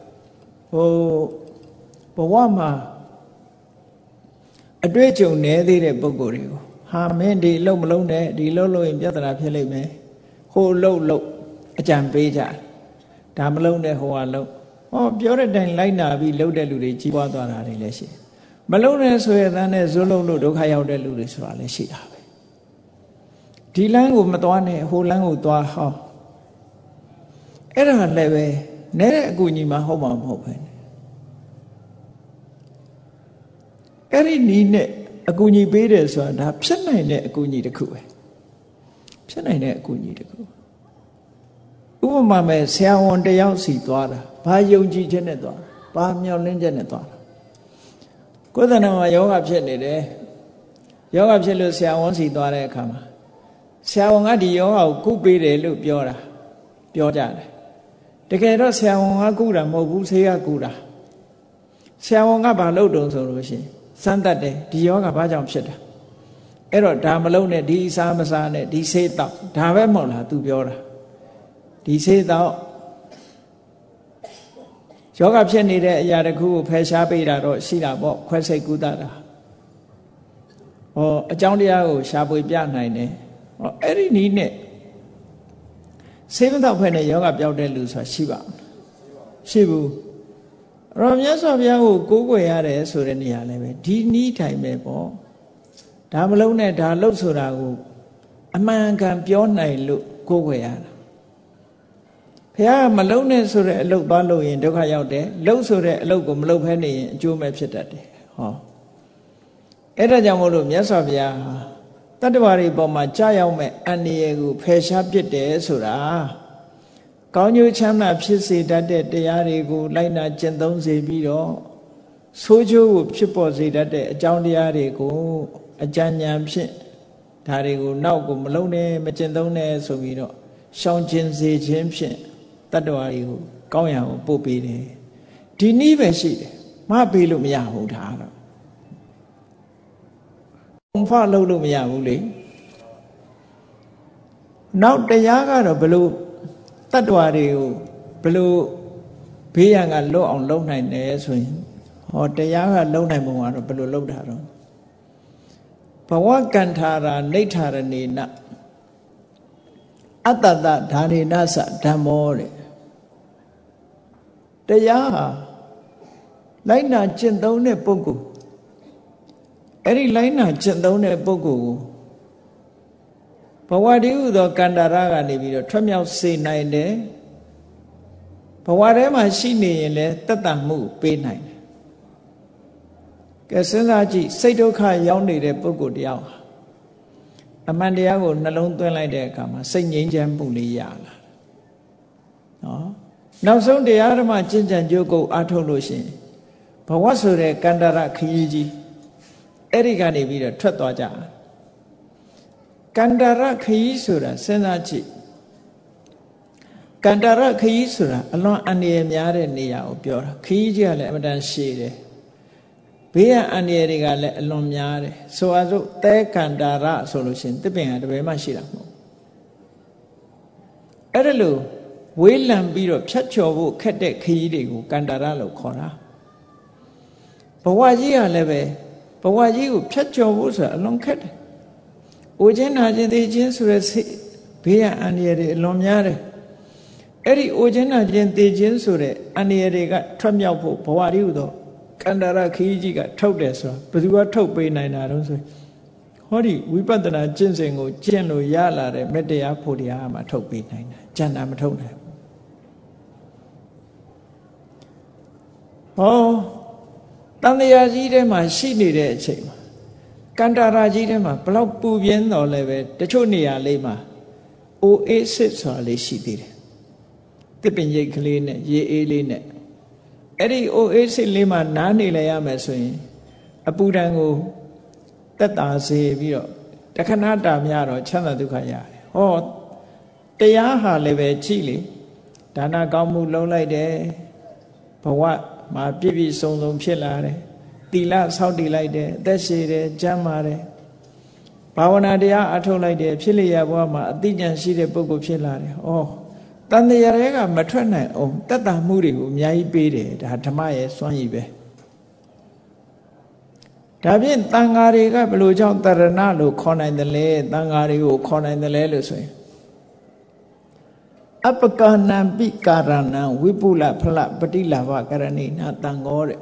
ဘဝမှာအတွေ့အကြုံနည်းသေးတဲ့ပုဂ္ဂိုလ်တွေကိုဟာမင်းဒီလှုပ်မလုံးနဲ့ဒီလှုပ်လို့ရင်ပြဿနာဖြစ်လိမ့်မယ်ဟိုလှုပ်အကြံပေးကြဒါမလုံးနဲ့ဟိုကလှုပ်ပြောတဲ့တိုင်လိုက်နာပြီးလှုပ်တဲ့လူတွေကြီးပွားသွားတာတွေလည်းရှိမလုံးနဲ့ဆိုရတဲ့ဇွတ်လှုပ်လို့ဒုက္ခရောက်တဲ့လူတွေဆိုတာလည်းရှိတာပဲဒီလမ်းကိုမသွားနဲ့ဟိုလမ်းကိုသွားဟောအဲ့ဒါလည်းပဲနဲတဲ့အကူညီမှဟုတ်မှာမဟုတ်ပဲအဲ့ဒီနီးနဲ့အကူညီပေးတယ်ဆိုတာဒါဖြစ်နိုင်တဲ့အကူညီတစ်ခုပဲဖြစ်နိုင်တဲ့အကူညီတစ်ခုဥပမာမဲ့ဆရာဝန်တယောက်စီသွားတာဘာယုံကြည်ချက်နဲ့သွားဘာမျှော်လင့်ချက်နဲ့သွားတာကိုယ်တဏ္ဍာမှာယောဂဖြစ်နေတယ်ယောဂဖြစ်လို့ဆရာဝန်စီသွားတဲ့အခါမှာဆရာဝန်ကဒီယောဂကိုကုပေးတယ်လို့ပြောကြတယ်တကယ်တော့ဆရာဝန်ကကုတာမဟုတ်ဘူးဆေးကကုတာဆရာဝန်ကဘာလုပ်တုံးဆိုလို့ရှိရင်စမ်းတတ်တယ်ဒီယောဂဘာကြောင့်ဖြစ်တာအဲ့တော့ဒါမလုံးနဲ့ဒီအစားမစားနဲ့ဒီဆေးတောက်ဒါပဲမဟုတ်လားသူပြောတာဒီဆေးတောက်ယောဂဖြစ်နေတဲ့အရာတစ်ခုကိုဖယ်ရှားပေးတာတော့ရှိတာပေါ့ခွဲစိတ်ကုသတာအကြောင်းတရားကိုရှားပွေပြနိုင်တယ်အဲ့ဒီနည်းနဲ့ဆေးမတောက်ဖက်နဲ့ယောဂပြောက်တဲ့လူဆိုတာရှိပါရှိဘူးအဲ့တော့မြတ်စွာဘုရားကိုကိုးကွယ်ရတယ်ဆိုတဲ့နေရာလည်းပဲဒီနည်းတိုင်းပဲပေါ့ဒါမလုံးနဲ့ဒါလှုပ်ဆိုတာကိုအမှန်ကန်ပြောနိုင်လို့ကိုးကွယ်ရတာဘုရားကမလုံးနဲ့ဆိုတဲ့အလုပ်သွားလို့ရင်ဒုက္ခရောက်တယ်လှုပ်ဆိုတဲ့အလုပ်ကိုမလုပ်ဖဲနေရင်အကျိုးမဲ့ဖြစ်တတ်တယ်အဲ့ဒါကြောင့်မို့လို့မြတ်စွာဘုရားတတ္တဝါတွေပေါ်မှာကြာရောက်မဲ့အန္တရာယ်ကိုဖယ်ရှားပစ်တယ်ဆိုတာကောင်းကျိုးချမ်းသာဖြစ်စေတတ်တဲ့တရားတွေကိုလိုက်နာကျင့်သုံးစေပြီးတော့ဆိုးကျိုးကိုဖြစ်ပေါ်စေတတ်တဲ့အကြောင်းတရားတွေကိုအကြံဉာဏ်ဖြင့်ဒါတွေကိုနောက်ကိုမလုံးနဲ့မကျင့်သုံးနဲ့ဆိုပြီးတော့ရှောင်ကျဉ်စေခြင်းဖြင့်တတ္တဝါတွေကိုကောင်းရာကိုပို့ပေးတယ်ဒီနည်းပဲရှိတယ်မပေးလို့မရဘူးဒါတော့ဘုံဖလုပ်လို့မရဘူးလေနောက်တရားကတော့ဘလို့တတ္တဝါတွေကိုဘလို့ဘေးရန်ကလွတ်အောင်လုပ်နိုင်တယ်ဆိုရင်တရားကလုပ်နိုင်ပုံကတော့ဘလို့လုပ်တာတော့ဘဝကန္ထာရာနိဋ္ဌာရဏေနအတ္တတဓာရေနသဓမ္မောတဲ့တရားဟာလိုက်နာကျင့်သုံးတဲ့ပုဂ္ဂိုလ်အဲ့ဒီလိုက်နာကျင့်သုံးတဲ့ပုဂ္ဂိုလ်ကိုဘဝတည်းဟူသောကန္တာရကနေပြီးတော့ထွက်မြောက်စေနိုင်တယ်ဘဝထဲမှာရှိနေရင်လည်းတတ်တမှုပေးနိုင်တယ်ကဲစဉ်းစားကြည့်စိတ်ဒုက္ခရောက်နေတဲ့ပုဂ္ဂိုလ်တယောက်အမှန်တရားကိုနှလုံးသွင်းလိုက်တဲ့အခါမှာစိတ်ငြိမ်းချမ်းမှုလေးရလာနော်နောက်ဆုံးတရားဓမ္မကျင့်ကြံကြိုးကိုအားထုတ်လို့ရှိရင်ဘဝဆိုတဲ့ကန္တာရခရီးကြီးအဲ့ဒီကနေပြီးတော့ထွက်သွားကြကန္တာရခရီးဆိုတာစဉ်းစားကြည့်ကန္တာရခရီးဆိုတာအလွန်အန္တရာယ်များတဲ့နေရာကိုပြောတာခရီးကြီးကလည်းအမှန်တန်ရှည်တယ်ဘေးရန်အန္တရာယ်တွေကလည်းအလွန်များတယ်ဆိုအားစို့သဲကန္တာရဆိုလို့ရှိရင်တစ်ပင်ကတစ်ပင်မှရှိတာမဟုတ်အဲ့ဒါလို့ဝေးလံပြီးတော့ဖြတ်ကျော်ဖို့ခက်တဲ့ခရီးတွေကိုကန္တာရလို့ခေါ်တာဘဝကြီးကလည်းပဲဘဝကြီးကိုဖြတ်ကျော်ဖို့ဆိုတာအလွန်ခက်တယ်။အိုခြင်းနာခြင်းသိခြင်းဆိုတဲ့ဘေးရန်အန္တရာယ်တွေအလွန်များတယ်။အဲ့ဒီအိုခြင်းနာခြင်းသိခြင်းဆိုတဲ့အန္တရာယ်တွေကထွက်မြောက်ဖို့ဘဝကြီးဟူသောကန္တာရခရီးကြီးကထုတ်တယ်ဆိုတာဘယ်သူကထုတ်ပေးနိုင်တာတော့ဆိုဟောဒီဝိပဿနာကျင့်စဉ်ကိုကျင့်လို့ရလာတဲ့မေတ္တရားဖို့တရားမှာထုတ်ပေးနိုင်တာကျန်တာမထုတ်နိုင်ဘူး။ဟောတန်တရားကြီးထဲမှာရှိနေတဲ့အချိန်မှာကန္တာရာကြီးထဲမှာဘလောက်ပူပြင်းတော်လဲပဲတချို့နေရာလေးမှာအိုအေးစစ်ဆိုတာလေးရှိသေးတယ်တစ်ပင်ရိတ်ကလေးနဲ့ရေအေးလေးနဲ့အဲ့ဒီအိုအေးစစ်လေးမှာနားနေလိုက်ရမယ်ဆိုရင်အပူဒဏ်ကိုတက်တာစေပြီးတော့တခဏတာများတော့ချမ်းသာဒုက္ခရတယ်ဟောတရားဟာလည်းပဲကြည့်လေဒါနကောင်းမှုလုံးလိုက်တယ်ဘဝမှာပြည့်ပြည့်စုံစုံဖြစ်လာတယ်သီလဆောက်တည်လိုက်တယ်အသက်ရှည်တယ်ကျမ်းမာတယ်ဘာဝနာတရားအထုတ်လိုက်တယ်ဖြစ်လျက်ဘဝမှာအသိဉာဏ်ရှိတဲ့ပုဂ္ဂိုလ်ဖြစ်လာတယ်ဩတန်တရားတွေကမထွက်နိုင်အောင်တတ်တာမှုတွေကိုအများကြီးပေးတယ်ဒါဓမ္မရဲ့စွမ်းရည်ပဲဒါဖြင့်တန်ဃာတွေကဘယ်လိုကြောင့်တရဏလို့ခေါ်နိုင်တယ်လဲတန်ဃာတွေကိုခေါ်နိုင်တယ်လဲလို့ဆိုရင်အပကနံပိကာရဏံဝိပုလဖလပတိလာဘကရဏိနာတန်ဃောတဲ့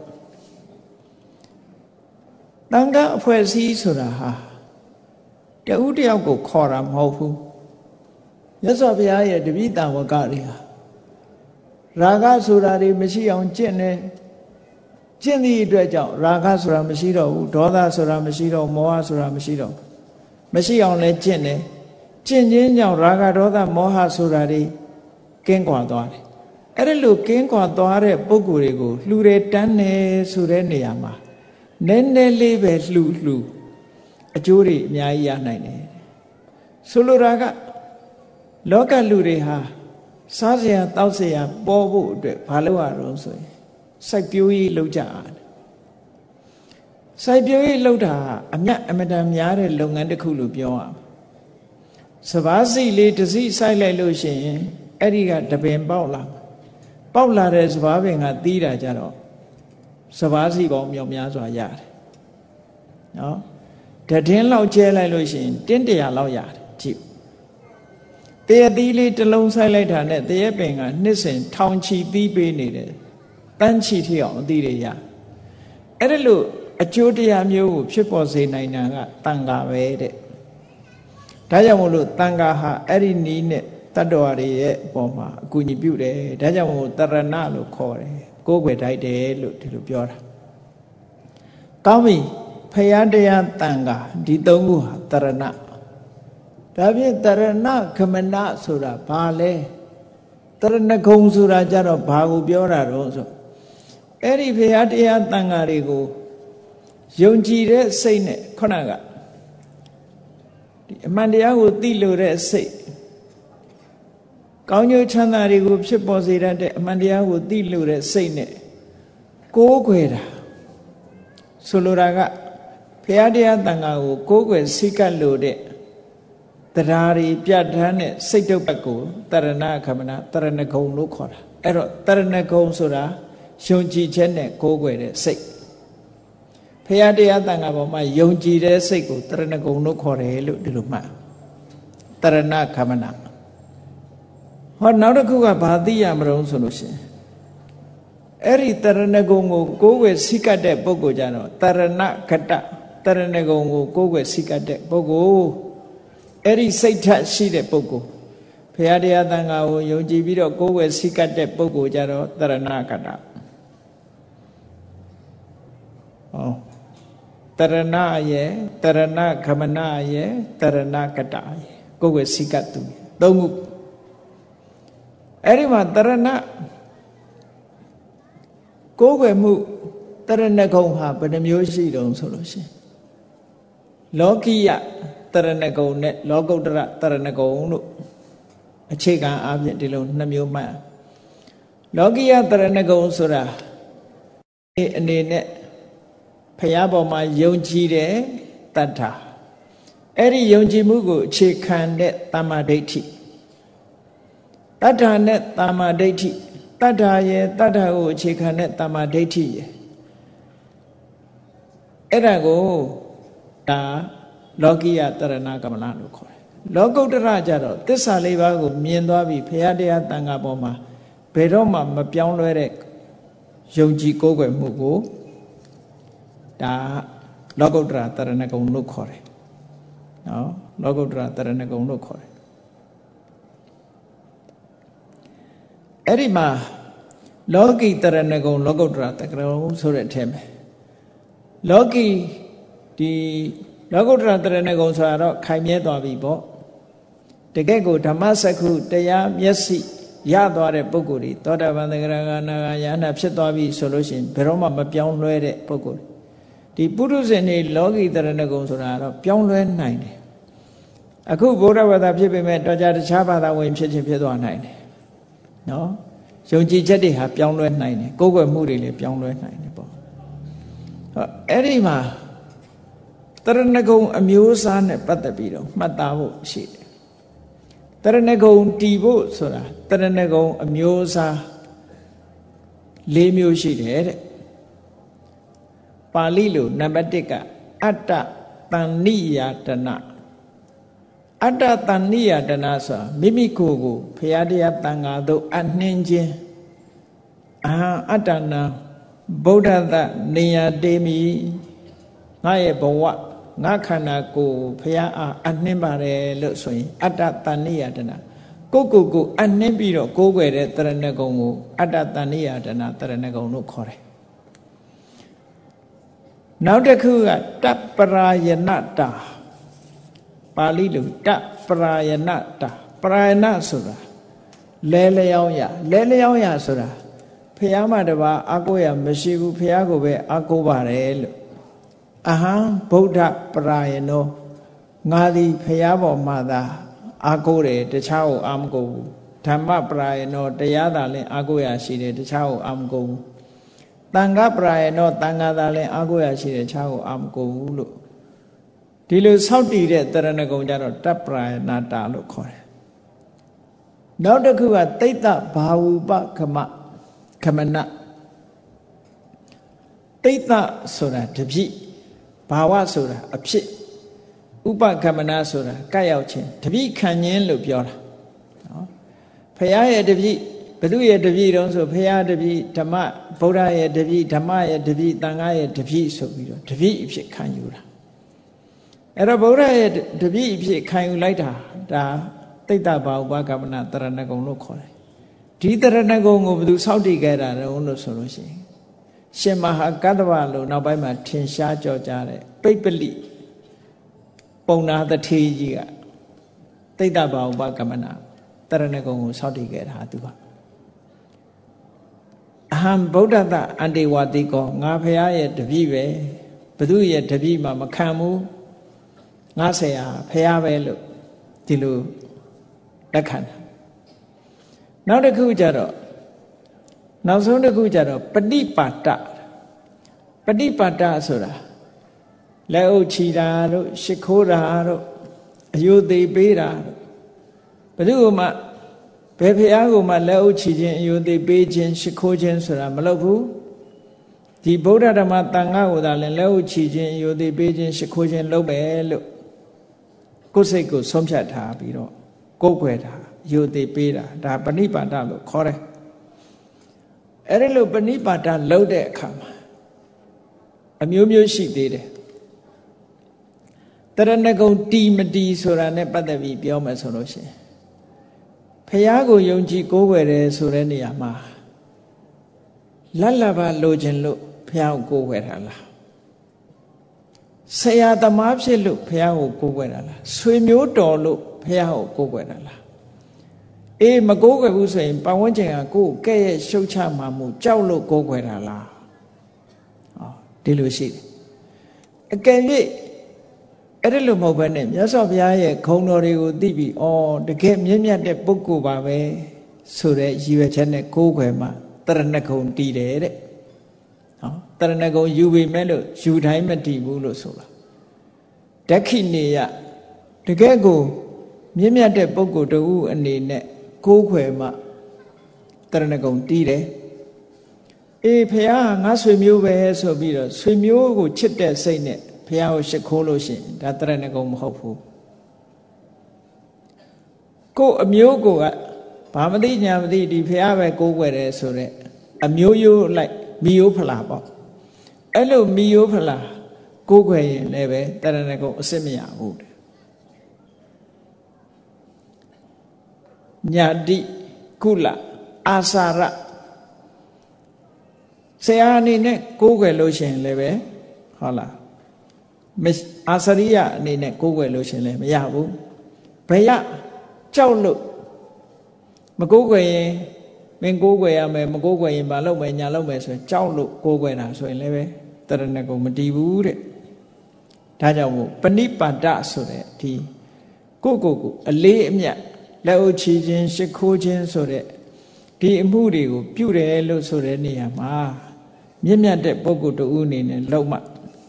တန်ဃာအဖွဲ့အစည်းဆိုတာဟာတဦးတယောက်ကိုခေါ်တာမဟုတ်ဘူးမြတ်စွာဘုရားရဲ့တပည့်တန်ဝကတွေဟာရာဂဆိုတာတွေမရှိအောင်ကျင့်တယ်ကျင့်သည့်အတွက်ကြောင့်ရာဂဆိုတာမရှိတော့ဘူးဒေါသဆိုတာမရှိတော့မောဟဆိုတာမရှိတော့မရှိအောင်လဲကျင့်တယ်ကျင့်ခြင်းကြောင့်ရာဂဒေါသမောဟဆိုတာတွေကင်းကွာသွားတယ်အဲ့ဒါလို့ကင်းကွာသွားတဲ့ပုဂ္ဂိုလ်တွေကိုလှူတယ်တန်းတယ်ဆိုတဲ့နေရာမှာနည်းနည်းလေးပဲလှူအကျိုးတွေအများကြီးရနိုင်တယ်ဆိုလိုတာကလောကလူတွေဟာစားစရာတောက်စရာပေါ်ဖို့အတွက်ဘာလုပ်ရတော့ဆိုရင်စိုက်ပျိုးရေးလုပ်ကြရတယ်စိုက်ပျိုးရေးလှုပ်တာအမြတ်အမတန်များတဲ့လုပ်ငန်းတစ်ခုလို့ပြောရမယ်စပါးစီလေးတစ်စီးစိုက်လိုက်လို့ရှိရင်အဲ့ဒီကတပင်ပေါက်လာတဲ့စပါးပင်ကသီးတာကြတော့စပါးစီပေါင်းမြောက်များစွာရတယ်နော်တတင်းလောက်ကျဲလိုက်လို့ရှိရင်တင်း100လောက်ရတယ်ကြည့်တရသီးလေးတစ်လုံးစိုက်လိုက်တာနဲ့တရပင်ကနှစ်စဉ်ထောင်ချီသီးပေးနေတယ်တန်းချီထီအောင်အသီးတွေရအဲ့ဒါလို့အကျိုးတရားမျိုးကိုဖြစ်ပေါ်စေနိုင်တာကတန်ခါပဲတဲ့ဒါကြောင့်မို့လို့တန်ခါဟာအဲ့ဒီနီးနဲ့တတ္တဝါတွေရဲ့အပေါ်မှာအကူအညီပြုတယ်ဒါကြောင့်မို့တရဏလို့ခေါ်တယ်ကိုယ်ွယ်တိုက်တယ်လို့ဒီလိုပြောတာကောင်းပြီဖရာတရားတန်ခါဒီသုံးခုဟာတရဏဒါဖြင့်တရဏခမနဆိုတာဘာလဲတရဏဂုံဆိုတာကြတော့ဘာကိုပြောတာတော့ဆိုအဲ့ဒီဖရာတရားတန်ခါတွေကိုယုံကြည်တဲ့စိတ်နဲ့ခုနကဒီအမှန်တရားကိုသိလို့တဲ့စိတ်ကောင်းကျိုးချမ်းသာတွေကိုဖြစ်ပေါ်စေတတ်တဲ့အမှန်တရားကိုသိလို့တဲ့စိတ်နဲ့ကိုးကွယ်တာဆိုလိုတာကဘုရားတရားတန်ခါကိုကိုးကွယ်စိတ်ကပ်လို့တဲ့တရားတွေပြဋ္ဌာန်းတဲ့စိတ်တုပ်ပတ်ကိုတရဏခမနတရဏဂုံလို့ခေါ်တာအဲ့တော့တရဏဂုံဆိုတာယုံကြည်ချက်နဲ့ကိုးကွယ်တဲ့စိတ်ဖရာတရားတန်ခါပေါ်မှာယုံကြည်တဲ့စိတ်ကိုတရဏဂုံလို့ခေါ်တယ်လို့ဒီလိုမှတ်တရဏခမနဟောနောက်တစ်ခုကဘာသိရမလို့ဆိုလို့ရှိရင်အဲ့ဒီတရဏဂုံကိုကိုးကွယ်စိတ်ကတ်တဲ့ပုဂ္ဂိုလ်ကြတော့တရဏဂတတရဏဂုံကိုကိုးကွယ်စိတ်ကတ်တဲ့ပုဂ္ဂိုလ်အဲ့ဒီစိတ်ထရှိတဲ့ပုဂ္ဂိုလ်ဖရာတရားတန်ခါကိုယုံကြည်ပြီးတော့ကိုးကွယ်စိတ်ကတ်တဲ့ပုဂ္ဂိုလ်ကြတော့တရဏဂတဟောတရဏရဲ့တရဏခမနရဲ့တရဏကတရဲ့ကိုယ်ွယ်စိကတ်သူသုံးခုအဲ့ဒီမှာတရဏကိုယ်ွယ်မှုတရဏဂုံဟာဘယ်နှမျိုးရှိတုံးဆိုလို့ရှိရင်လောကိယတရဏဂုံနဲ့လောကုတ္တရတရဏဂုံလို့အခြေခံအားဖြင့်ဒီလိုနှစ်မျိုးမှတ်လောကိယတရဏဂုံဆိုတာအနေနဲ့ဖရာပေါ်မှာယုံကြည်တဲ့တတ္ထာအဲ့ဒီယုံကြည်မှုကိုအခြေခံတဲ့တမ္မာဒိဋ္ဌိတတ္ထာနဲ့တမ္မာဒိဋ္ဌိတတ္ထာရဲ့တတ္ထာကိုအခြေခံတဲ့တမ္မာဒိဋ္ဌိရဲ့အဲ့ဒါကိုဒါလောကိယတရဏဂမနလို့ခေါ်တယ်လောကုတ္တရကြတော့သစ္စာလေးပါးကိုမြင်သွားပြီဖရာတရားတန်ခါပေါ်မှာဘယ်တော့မှမပြောင်းလဲတဲ့ယုံကြည်ကိုးကွယ်မှုကိုဒါလောကုတ္တရာတရဏဂုံလို့ခေါ်တယ်နော်လောကုတ္တရာတရဏဂုံလို့ခေါ်တယ်အဲ့ဒီမှာလောကီတရဏဂုံလောကုတ္တရာတရဏဂုံဆိုတဲ့အထက်မှာလောကီဒီလောကုတ္တရာတရဏဂုံဆိုတာတော့ခိုင်မြဲသွားပြီပေါ့တကယ့်ကိုဓမ္မစက္ခုတရားမျက်စိရသွားတဲ့ပုဂ္ဂိုလ်တွေသောတာပန်သဂရဂနာဂယန္တာဖြစ်သွားပြီဆိုလို့ရှိရင်ဘယ်တော့မှမပြောင်းလဲတဲ့ပုဂ္ဂိုလ်ဒီပုရုဇဉ်တွေလောကီတရဏဂုံဆိုတာတော့ပြောင်းလဲနိုင်တယ်အခုဗုဒ္ဓဘာသာဖြစ်ပေမဲ့တော့ကြတခြားဘာသာဝင်ဖြစ်ချင်းဖြစ်သွားနိုင်တယ်နော်ယုံကြည်ချက်တွေဟာပြောင်းလဲနိုင်တယ်ကိုယ်ွယ်မှုတွေလည်းပြောင်းလဲနိုင်တယ်ပေါ့အဲ့ဒီမှာတရဏဂုံအမျိုးအစားနဲ့ပတ်သက်ပြီးတော့မှတ်သားဖို့ရှိတယ်တရဏဂုံတည်ဖို့ဆိုတာတရဏဂုံအမျိုးအစား၄မျိုးရှိတယ်တဲ့ပါဠိလိုနံပါတ်1ကအတ္တတဏ္ဏိယတနာအတ္တတဏ္ဏိယတနာဆိုတာမိမိကိုယ်ကိုဘုရားတရားတန်ခါသို့အနှင်းခြင်းအတ္တနာဗုဒ္ဓသနေယတေမိငါရဲ့ဘဝငါခန္ဓာကိုယ်ဘုရားအားအနှင်းပါတယ်လို့ဆိုရင်အတ္တတဏ္ဏိယတနာကိုအနှင်းပြီးတော့ကိုးကွယ်တဲ့တရဏဂုံကိုအတ္တတဏ္ဏိယတနာတရဏဂုံလို့ခေါ်တယ်နောက်တစ်ခုကတပ္ပရာယနတာပါဠိလိုတပ္ပရာယနတာပရာယနဆိုတာလဲလျောင်းရဆိုတာဖះမတပါအာကိုရမရှိဘူးဖះကိုပဲအာကိုပါတယ်လို့အဟံဗုဒ္ဓပရာယနောငါသည်ဖះပေါ်မှာသာအာကိုတယ်တခြားကိုအာမကိုဘူးဓမ္မပရာယနောတရားသာလင်အာကိုရရှိတယ်တခြားကိုအာမကိုဘူးတန်ခါပရာယနောတန်ခါသာလည်းအားကိုးရရှိတယ်ခြားကိုအာမကိုဘူးလို့ဒီလိုဆောက်တည်တဲ့တရဏဂုံကြတော့တပ္ပရာယနာတာလို့ခေါ်တယ်နောက်တစ်ခုကတိတ်တဘာဝုပခမခမနတိတ်တဆိုတာတပြိဘာဝဆိုတာအဖြစ်ဥပခမနာဆိုတာကပ်ရောက်ခြင်းတပြိခံခြင်းလို့ပြောတာနော်ဖရာရဲ့တပြိဘုသူရဲ့တပြိတုံးဆိုဖရာတပြိဓမ္မဗုဒ္ဓရဲ့တပြိဓမ္မရဲ့တပြိသံဃာရဲ့တပြိဆိုပြီးတော့တပြိအဖြစ်ခံယူတာအဲ့တော့ဗုဒ္ဓရဲ့တပြိအဖြစ်ခံယူလိုက်တာဒါတိတ်တဘာဝကမ္မနာတရဏဂုံလို့ခေါ်တယ်ဒီတရဏဂုံကိုဘယ်သူစောင့်တည်ခဲ့တာလဲလို့ဆိုလို့ရှိရင်ရှင်မဟာကတ္တဗလို့နောက်ပိုင်းမှာထင်ရှားကြော်ကြားတဲ့ပိပ္ပလိပုံနာတထေးကြီးကတိတ်တဘာဝကမ္မနာတရဏဂုံကိုစောင့်တည်ခဲ့တာသူကအဟံဗုဒ္ဓတအန္တေဝတိကောငါဖရာရဲ့တပည့်ပဲဘုသူရဲ့တပည့်မှမခံဘူးငါဆရာဖရာပဲလို့ဒီလိုလက်ခံတာနောက်တစ်ခုကျတော့နောက်ဆုံးတစ်ခုကျတော့ပฏิပါဒပฏิပါဒဆိုတာလက်အုပ်ချီတာတို့ရှ िख ိုးတာတို့အယုသေးပေးတာတို့ဘယ်သူမှဘယ်ဖရာကိုမှလက်အုပ်ချီခြင်းအယုသေးပေးခြင်းရှ िख ိုးခြင်းဆိုတာမလုပ်ဘူးဒီဗုဒ္ဓဓမ္မသံဃာကိုသာလည်းလက်အုပ်ချီခြင်းအယုသေးပေးခြင်းရှ िख ိုးခြင်းလုပ်မယ်လို့ကိုယ်စိတ်ကိုဆုံးဖြတ်ထားပြီးတော့ကိုယ်ွယ်တာယုသေးပေးတာဒါပဏိပါဒလို့ခေါ်တယ်အဲ့ဒီလိုပဏိပါဒလုပ်တဲ့အခါမှာအမျိုးမျိုးရှိသေးတယ်တရဏဂုံတီမတီဆိုတာ ਨੇ ပတ်သက်ပြီးပြောမယ်ဆိုလို့ရှိရင်ဖရာကိုယုံကြည်ကိုးကွယ်တယ်ဆိုတဲ့နေရာမှာလတ်လဘလိုချင်လို့ဖရာကိုကိုးကွယ်တာလားဆရာသမားဖြစ်လို့ဖရာကိုကိုးကွယ်တာလားဆွေမျိုးတော်လို့ဖရာကိုကိုးကွယ်တာလားအေးမကိုးကွယ်ဘူးဆိုရင်ပတ်ဝန်းကျင်ကကိုယ်ကဲ့ရဲ့ရှုတ်ချမှမှုကြောက်လို့ကိုးကွယ်တာလားဟောဒီလိုရှိတယ်အကယ်၍အဲ့ဒါလို့မဟုတ်ဘဲနဲ့မြတ်စွာဘုရားရဲ့ခုံတော်တွေကိုသိပြီးဩတကယ်မြင့်မြတ်တဲ့ပုဂ္ဂိုလ်ပါပဲဆိုတဲ့ရည်ရွယ်ချက်နဲ့ကိုးကွယ်မှတရဏဂုံတည်တယ်တဲ့ဟောတရဏဂုံယူပေမဲ့လို့ယူတိုင်းမတည်ဘူးလို့ဆိုတာဒက္ခိနေယတကယ်ကိုမြင့်မြတ်တဲ့ပုဂ္ဂိုလ်တူအနေနဲ့ကိုးကွယ်မှတရဏဂုံတည်တယ်အေးဖះငါဆွေမျိုးပဲဆိုပြီးတော့ဆွေမျိုးကိုချစ်တဲ့စိတ်နဲ့ဖះကိုရှ िख ိုးလို့ရှိရင်ဒါတရဏဂုံမဟုတ်ဘူးကိုယ်အမျိုးကိုကဘာမသိညာမသိဒီဖះပဲကိုးကွယ်တယ်ဆိုတော့အမျိုးရိုးလိုက်မိယိုးဖလာပေါ့အဲ့လိုမိယိုးဖလာကိုးကွယ်ရင်လည်းပဲတရဏဂုံအစစ်မရဘူးညာတိကုလအာစာရဆရာအနေနဲ့ကိုးကွယ်လို့ရှိရင်လည်းပဲဟုတ်လားအာစရိယအနေနဲ့ကိုးကွယ်လို့ရှိရင်လည်းမရဘူးဘယကြောက်လို့မကိုးကွယ်ရင်မင်းကိုးကွယ်ရမယ်မကိုးကွယ်ရင်မလုပ်မယ်ညာလုပ်မယ်ဆိုရင်ကြောက်လို့ကိုးကွယ်တာဆိုရင်လည်းပဲတရဏဂုံမတည်ဘူးတဲ့ဒါကြောင့်မို့ပဏိပါဒဆိုတဲ့ဒီကိုအလေးအမြတ်လက်အုပ်ချီခြင်းရှ िख ိုးခြင်းဆိုတဲ့ဒီအမှုတွေကိုပြုတယ်လို့ဆိုတဲ့နေရာမှာမြင့်မြတ်တဲ့ပုဂ္ဂိုလ်တူအနေနဲ့လုံးမ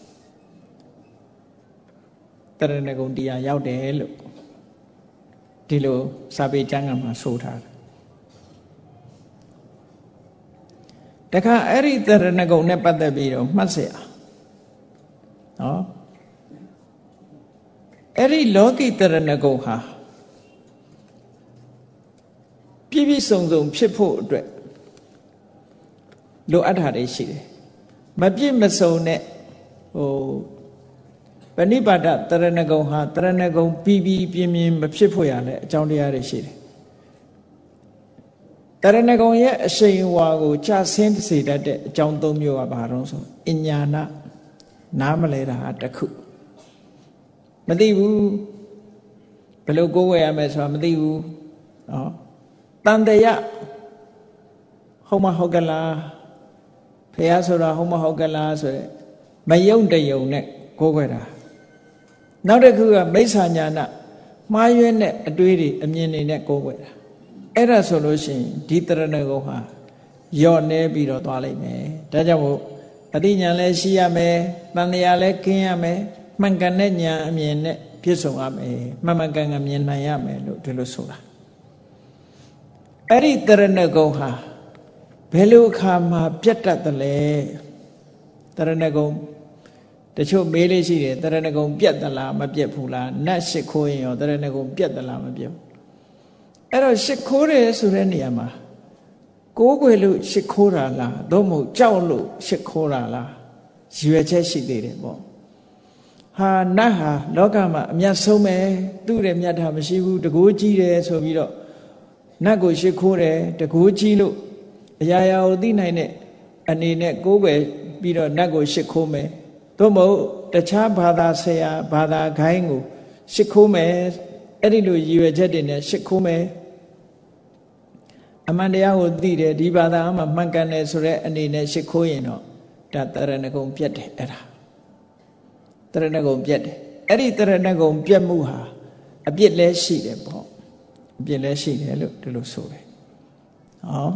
တရဏဂုံတရားရောက်တယ်လို့ဒီလိုစာပေကျမ်းဂန်မှာဆိုထားတယ်တခါအဲ့ဒီတရဏဂုံနဲ့ပတ်သက်ပြီးတော့မှတ်เสียနော်အဲ့ဒီလောကီတရဏဂုံဟာပြည့်ပြည့်စုံစုံဖြစ်ဖို့အတွက်လိုအပ်တာတွေရှိတယ်မပြည့်မစုံတဲ့ပဏိပါဒတရဏဂုံဟာတရဏဂုံပြီးပြီးပြင်းပြင်းမဖြစ်ဖို့ရလဲအကြောင်းတရားတွေရှိတယ်တရဏဂုံရဲ့အရှိန်အဝါကိုကြဆင်းစေတတ်တဲ့အကြောင်း၃မျိုးကဘာလို့ဆိုအညာဏနားမလဲတာတစ်ခုမသိဘူးဘယ်လိုကိုးဝယ်ရမယ်ဆိုတာမသိဘူးနော်တန်တရဟုတ်မဟုတ်ကလားဖះဆိုတာဟုတ်မဟုတ်ကလားဆိုရယ်မယုံတယုံနဲ့ကိုးကွယ်တာနောက်တစ်ခုကမိစ္ဆာညာဏမှားယွင်းတဲ့အတွေးတွေအမြင်တွေနဲ့ကိုးကွယ်တာအဲ့ဒါဆိုလို့ရှိရင်ဒီတရဏဂုံဟာယော့နေပြီးတော့သွားလိုက်မယ်ဒါကြောင့်မို့အတိညာလည်းရှိရမယ်တန်တရားလည်းကင်းရမယ်မှန်ကန်တဲ့ဉာဏ်အမြင်နဲ့ပြည့်စုံရမယ်မှန်မှန်ကန်ကန်မြင်နိုင်ရမယ်လို့ဒီလိုဆိုတာအဲ့ဒီတရဏဂုံဟာဘယ်လိုအခါမှာပြတ်တတ်တယ်လဲတရဏဂုံတချို့မေးလေးရှိတယ်တရဏဂုံပြတ်သလားမပြတ်ဘူးလားနတ်ရှစ်ခိုးရင်ရောတရဏဂုံပြတ်သလားမပြတ်ဘူးအဲ့တော့ရှစ်ခိုးတယ်ဆိုတဲ့နေရာမှာကိုးကွယ်လို့ရှစ်ခိုးတာလားသို့မဟုတ်ကြောက်လို့ရှစ်ခိုးတာလားရည်ရွယ်ချက်ရှိသေးတယ်ပေါ့ဟာနတ်ဟာလောကမှာအမြတ်ဆုံးပဲသူ့ရဲ့မြတ်တာမရှိဘူးတကိုးကြီးတယ်ဆိုပြီးတော့နတ်ကိုရှစ်ခိုးတယ်တကိုးကြီးလို့အရာရာကိုသိနိုင်တဲ့အနေနဲ့ကိုးကွယ်ပြီးတော့နတ်ကိုရှစ်ခိုးမယ်သို့မဟုတ်တခြားဘာသာဆရာဘာသာခိုင်းကိုရှစ်ခိုးမယ်အဲ့ဒီလိုရည်ရွယ်ချက်တွေနဲ့ရှစ်ခိုးမယ်အမှန်တရားကိုသိတယ်ဒီဘာသာအမှမှန်ကန်တယ်ဆိုတဲ့အနေနဲ့ရှစ်ခိုးရင်တော့ဒါတရဏဂုံပြတ်တယ်အဲ့ဒါတရဏဂုံပြတ်တယ်အဲ့ဒီတရဏဂုံပြတ်မှုဟာအပြစ်လဲရှိတယ်ပေါ့အပြစ်လဲရှိတယ်လို့ဒီလိုဆိုတယ်ဟော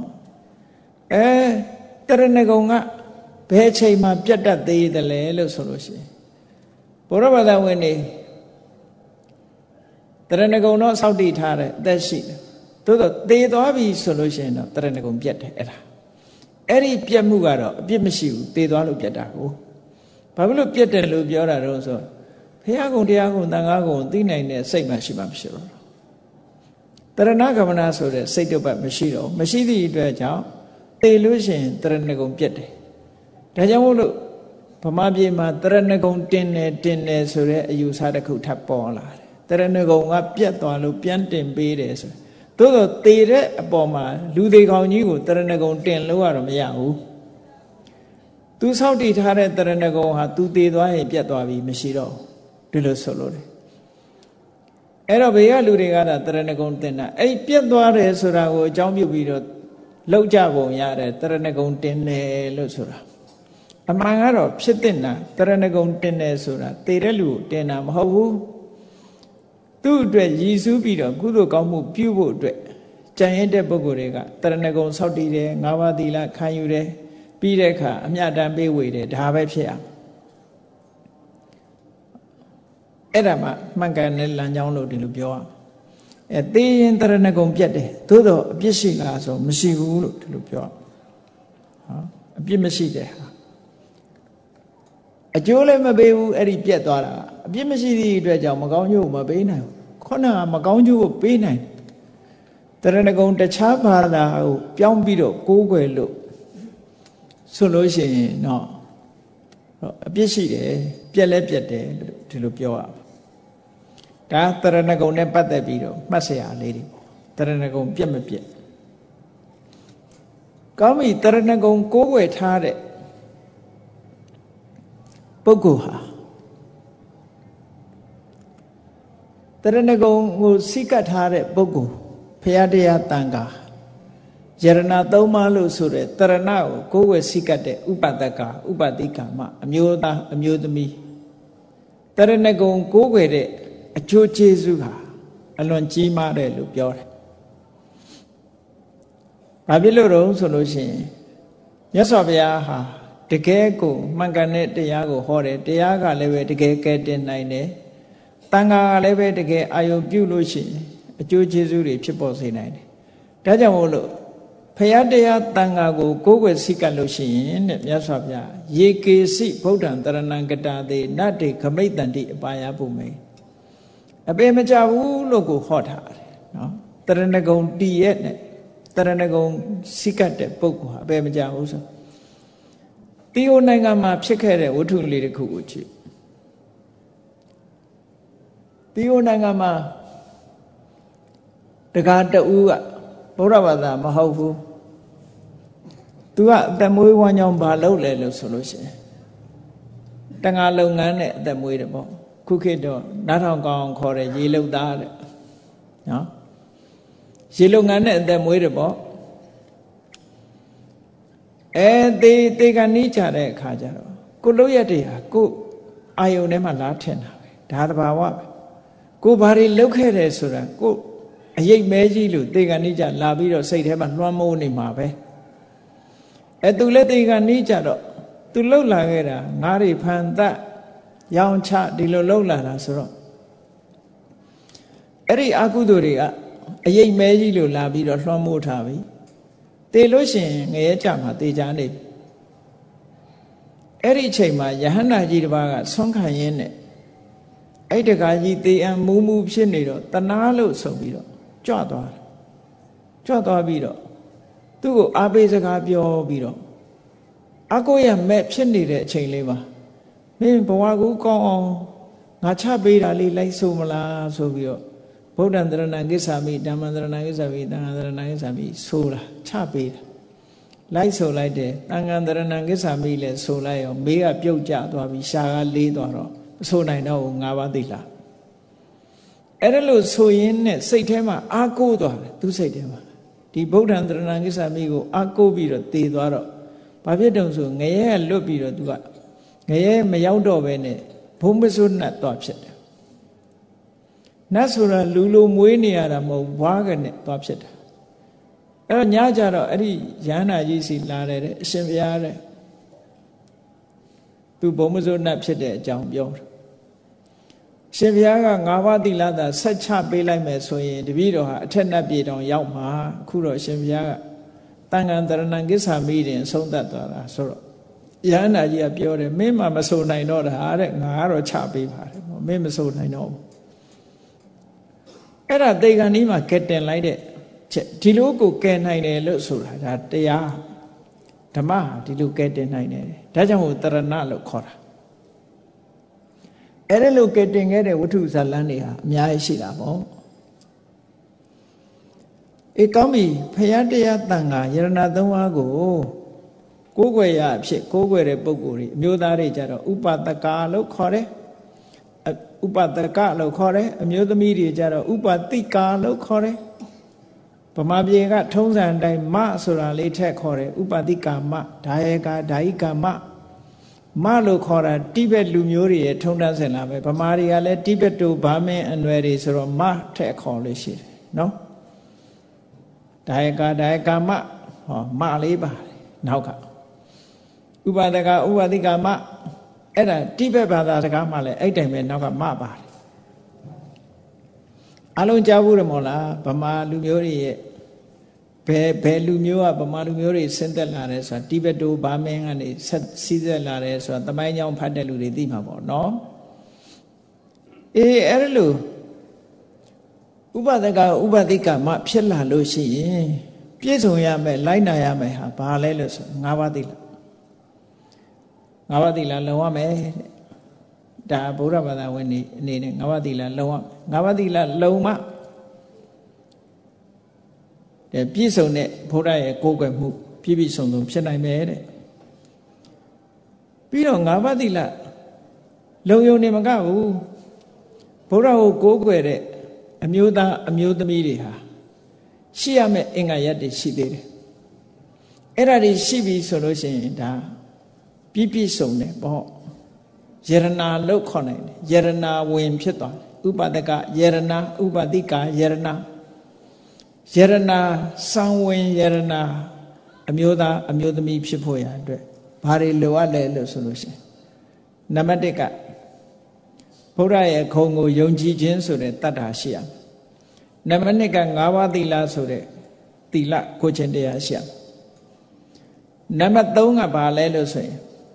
တရဏဂုံကဘယ်အချိန်မှပြတ်တတ်သေးတယ်လဲလို့ဆိုလို့ရှိရင်ဘုရားဘာသာဝင်နေတရဏဂုံတော့စောင့်တည်ထားတယ်အသက်ရှိတယ်သို့တော့သေသွားပြီဆိုလို့ရှိရင်တော့တရဏဂုံပြတ်တယ်အဲ့ဒီပြတ်မှုကတော့အပြစ်မရှိဘူးသေသွားလို့ပြတ်တာကိုဘာဖြစ်လို့ပြတ်တယ်လို့ပြောတာတော့ဆိုဘုရားကုံတရားကုံသံဃာကုံသိနိုင်တဲ့စိတ်မှရှိမှမရှိတော့တရဏဂမနာဆိုတဲ့စိတ်တုပ်ပတ်မရှိတော့မရှိသည့်အတွက်ကြောင့်သေလို့ရှိရင်တရဏဂုံပြတ်တယ်ဒါကြောင့်မို့လို့ဗမာပြည်မှာတရဏဂုံတင်တယ်ဆိုတဲ့အယူဆတစ်ခုထပ်ပေါ်လာတယ်တရဏဂုံကပြတ်သွားလို့ပြန်တင်ပေးတယ်ဆိုသို့တော့သေတဲ့အပေါ်မှာလူသေးကောင်ကြီးကိုတရဏဂုံတင်လို့ရတော့မရဘူးသူဆောက်တည်ထားတဲ့တရဏဂုံဟာသူသေသွားရင်ပြတ်သွားပြီမရှိတော့ဒီလိုဆိုလို့တယ်အဲ့တော့ဘေးကလူတွေကတရဏဂုံတင်တာအဲ့ပြတ်သွားတယ်ဆိုတာကိုအကြောင်းပြုပြီးတော့လောက်ကြပုံရတယ်တရဏဂုံတင်တယ်လို့ဆိုတာအမှန်ကတော့ဖြစ်တဲ့နာတရဏဂုံတင်တယ်ဆိုတာသေတဲ့လူကိုတင်တာမဟုတ်ဘူးသူ့အတွက်ရည်စူးပြီးတော့ကုသိုလ်ကောင်းမှုပြုဖို့အတွက်ကြံရတဲ့ပုဂ္ဂိုလ်တွေကတရဏဂုံဆောက်တည်တယ်၅ပါးသီလခံယူတယ်ပြီးတဲ့အခါအမြတ်တမ်းပေးဝေတယ်ဒါပဲဖြစ်အောင်အဲ့ဒါမှမှန်ကန်တဲ့လမ်းကြောင်းလို့ဒီလိုပြောအောင်သေရင်တရဏဂုံပြတ်တယ်သို့တော့အပြစ်ရှိလားဆိုမရှိဘူးလို့ဒီလိုပြောအပြစ်မရှိတဲ့ဟာအကျိုးလည်းမပေးဘူးအဲ့ဒီပြတ်သွားတာအပြစ်မရှိသည့်အတွက်ကြောင့်မကောင်းကျိုးကိုမပေးနိုင်ဘူးခုနကမကောင်းကျိုးကိုပေးနိုင်တရဏဂုံတခြားဘာသာကိုပြောင်းပြီးတော့ကိုးကွယ်လို့ဆိုလို့ရှိရင်တော့အပြစ်ရှိတယ်ပြက်လဲပြက်တယ်လို့ဒီလိုပြောရဒါတရဏဂုံနဲ့ပတ်သက်ပြီးတော့မှတ်စရာလေးတွေတရဏဂုံပြက်မပြက်ကောင်းပြီတရဏဂုံကိုးကွယ်ထားတဲ့ပုဂ္ဂိုလ်ဟာတရဏဂုံကိုစိကတ်ထားတဲ့ပုဂ္ဂိုလ်ဘုရားတရားတန်ခါယရဏသုံးပါးလို့ဆိုတဲ့တရဏကိုကိုယ်ဝယ်စိကတ်တဲ့ဥပဒကဥပတိကာမအမျိုးသားအမျိုးသမီးတရဏဂုံကိုယ်ဝယ်တဲ့အကျိုးကျေးဇူးဟာအလွန်ကြီးမားတယ်လို့ပြောတယ်။ဘာဖြစ်လို့တော့ဆိုလို့ရှိရင်မြတ်စွာဘုရားဟာတကယ်ကိုမှန်ကန်တဲ့တရားကိုဟောတယ်တရားကလည်းပဲတကယ်ကဲတင်နိုင်တယ်တန်ခါကလည်းပဲတကယ်အာယုံပြုလို့ရှိရင်အကျိုးကျေးဇူးတွေဖြစ်ပေါ်စေနိုင်တယ်ဒါကြောင့်မို့လို့ဖယားတရားတန်ခါကိုကိုးကွယ်စိတ်ကပ်လို့ရှိရင်တဲ့မြတ်စွာဘုရားယေကေစိဗုဒ္ဓံတရဏံကတာတေနတ္တေခမိတ်တန္တိအပါယပုမေအပေမကြဘူးလို့ကိုဟောထားတယ်နော်တရဏဂုံတည်ရဲ့နဲ့တရဏဂုံစိတ်ကပ်တဲ့ပုဂ္ဂိုလ်ဟာအပေမကြဘူးဆိုတီယိုနိုင်ငံမှာဖြစ်ခဲ့တဲ့ဝတ္ထုလေးတစ်ခုကိုကြည့်တီယိုနိုင်ငံမှာတကားတူကဗုဒ္ဓဘာသာမဟုတ်ဘူးသူကအသက်မွေးဝမ်းကြောင်းဘာလုပ်လဲလို့ဆိုလို့ရှိရင်တန်ဃာလုပ်ငန်းနဲ့အသက်မွေးတယ်ပေါ့ခုခေတ်တော့နားထောင်ကောင်းခေါ်တယ်ရေလုပ်သားတဲ့နော်ရေလုပ်ငန်းနဲ့အသက်မွေးတယ်ပေါ့တေကနီးကြတဲ့အခါကျတော့ကိုလုတ်ရက်တွေဟာကိုအာယုန်ထဲမှာလာထင်တာပဲဒါသဘာဝပဲကိုဘာတွေလုပ်ခဲ့တယ်ဆိုတာကိုအရိပ်မဲကြီးလို့တေကနီးကြလာပြီးတော့စိတ်ထဲမှာလွှမ်းမိုးနေမှာပဲသူလည်းတေခါနီးကြတော့သူလှုပ်လာခဲ့တာငါးတွေဖန်သက်ရောင်ချဒီလိုလှုပ်လာတာဆိုတော့အဲ့ဒီအကုသိုလ်တွေကအရိပ်မဲကြီးလို့လာပြီးတော့လွှမ်းမိုးထားပြီတေလို့ရှိရင်ငရဲကြမှာတေချာနေပြီအဲ့ဒီအချိန်မှာယဟန္တာကြီးတစ်ပါးကဆွမ်းခံရင်းနဲ့အဲ့တကားကြီးတေအံမူးမူးဖြစ်နေတော့တနာလို့ဆိုပြီးတော့ကြွသွားပြီးတော့သူ့ကိုအားပေးစကားပြောပြီးတော့အကိုရမဲ့ဖြစ်နေတဲ့အချိန်လေးမှာမင်းဘဝကူကောင်းအောင်ငါချပေးတာလေးလိုက်ဆိုမလားဆိုပြီးတော့ဗုဒ္ဓံတရဏံကိစ္ဆာမိဓမ္မံတရဏံကိစ္ဆာမိသံဃာတရဏံကိစ္ဆာမိဆိုတာချပေးတာလိုက်ဆိုလိုက်တယ်သံဃာတရဏံကိစ္ဆာမိလည်းဆိုလိုက်ရောမေးကပြုတ်ကျသွားပြီးရှာကလေးသွားတော့မဆိုနိုင်တော့ဘူး၅ပါးသိလားအဲ့ဒါလို့ဆိုရင်းနဲ့စိတ်ထဲမှာအာကိုးသွားတယ်သူစိတ်ထဲမှာဒီဗုဒ္ဓံတရဏံကိစ္ဆာမိကိုအာကိုးပြီးတော့တည်သွားတော့ဘာဖြစ်တုံဆိုငရဲကလွတ်ပြီးတော့သူကငရဲမရောက်တော့ပဲနဲ့ဘုံပစိုးနတ်သွားဖြစ်တယ်နတ်ဆိုတာလူလိုမွေးနေရတာမဟုတ်ဘွားကနဲ့သွားဖြစ်တာအဲ့တော့ညကြတော့အဲ့ဒီရဟန္တာကြီးစီလာတဲ့အရှင်ဘုရားတဲ့သူဘုံပစိုးနတ်ဖြစ်တဲ့အကြောင်းပြောတယ်ရှင်ဘုရားက၅ပါးသီလသာဆက်ချပေးလိုက်မယ်ဆိုရင်တပည့်တော်ဟာအထက်နတ်ပြည်တော်ရောက်မှာအခုတော့ရှင်ဘုရားကတန်ခါတရဏံကိစ္ဆာမိတင်ဆုံးသက်သွားတာဆိုတော့ယဟန္တာကြီးကပြောတယ်မင်းမဆိုနိုင်တော့တာတဲ့ငါကတော့ချပေးပါတယ်မင်းမဆိုနိုင်တော့ဘူးအဲ့ဒါတေဂန်ဒီမှာကဲတင်လိုက်တဲ့ချက်ဒီလိုကိုကဲနိုင်တယ်လို့ဆိုတာဒါတရားဓမ္မဟာဒီလိုကဲတင်နိုင်တယ်ဒါကြောင့်မို့တရဏလို့ခေါ်တာအဲ့ဒါလို့ကဲတင်ခဲ့တဲ့ဝတ္ထုဇာလန်းတွေဟာအများကြီးရှိတာပေါ့ကောင်းပြီဖရာတရားတန်ခါယရဏသုံးပါးကိုကိုးကွယ်ရအဖြစ်ကိုးကွယ်တဲ့ပုဂ္ဂိုလ်တွေအမျိုးသားတွေကြတော့ဥပတကာလို့ခေါ်တယ်ဥပတကလို့ခေါ်တယ်အမျိုးသမီးတွေကြတော့ဥပတိကာလို့ခေါ်တယ်ဗမာပြည်ကထုံးစံအတိုင်းမဆိုတာလေးထက်ခေါ်တယ်ဥပတိကာမဒါယေကာဓာယိကာမလို့ခေါ်တာတိဘက်လူမျိုးတွေရဲ့ထုံးတမ်းစဉ်လာပဲဗမာတွေကလည်းတိဘက်တို့ဗာမင်းအနွယ်တွေဆိုတော့မထက်ခေါ်လို့ရှိတယ်နော်ဒါယေကာမဟောမလေးပါတယ်နောက်ကဥပဒကဥပတိကာမအဲ့ဒါတိဘက်ဘာသာစကားမှလည်းအဲ့တိုင်ပဲနောက်ကမပါတယ်အလုံးကြားဘူးရမို့လားဗမာလူမျိုးတွေရဲ့ဘယ်လူမျိုးကဗမာလူမျိုးတွေဆင်းသက်လာတယ်ဆိုတာတိဘက်တို့ဗာမင်းကနေဆက်စီးသက်လာတယ်ဆိုတာသမိုင်းကြောင်းဖတ်တဲ့လူတွေသိမှာပေါ့နော်အဲ့ဒါလို့ဥပဒကဥပတိကာမဖြစ်လာလို့ရှိရင်ပြည့်စုံရမယ်လိုက်နာရမယ်ဟာဘာလဲလို့ဆို၅ပါးသိလား၅ပါးသီလလုံရမယ်ဒါဗုဒ္ဓဘာသာဝင်နေအနေနဲ့၅ပါးသီလလုံရ၅ပါးသီလလုံမှတဲ့ပြည့်စုံတဲ့ဘုရားရဲ့ကိုးကွယ်မှုပြည့်စုံဖြစ်နိုင်မယ်တဲ့ပြီးတော့၅ပါးသီလလုံယုံနေမကဘူးဘုရားကိုကိုးကွယ်တဲ့အမျိုးသားအမျိုးသမီးတွေဟာရှိရမယ့်အင်္ဂါရပ်တွေရှိသေးတယ်အဲ့ဒါတွေရှိပြီဆိုလို့ရှိရင်ဒါပြည့်စုံတယ်ပေါ့ယရနာလို့ခေါ်နိုင်တယ်ယရနာဝင်ဖြစ်သွားတယ်ဥပဒကယရနာဥပတိကယရနာယရနာစံဝင်ယရနာအမျိုးသားအမျိုးသမီးဖြစ်ဖို့ရအတွက်ဘာတွေလိုအပ်လဲလို့ဆိုလို့ရှိရင်နံပါတ်1ကဘုရားရဲ့ခုံကိုယုံကြည်ခြင်းဆိုတဲ့တတ္တာရှိရမယ်နံပါတ်2က၅ပါးသီလဆိုတဲ့သီလကိုခြင်းတရားရှိရမယ်နံပါတ်3ကဘာလဲလို့ဆိုရင်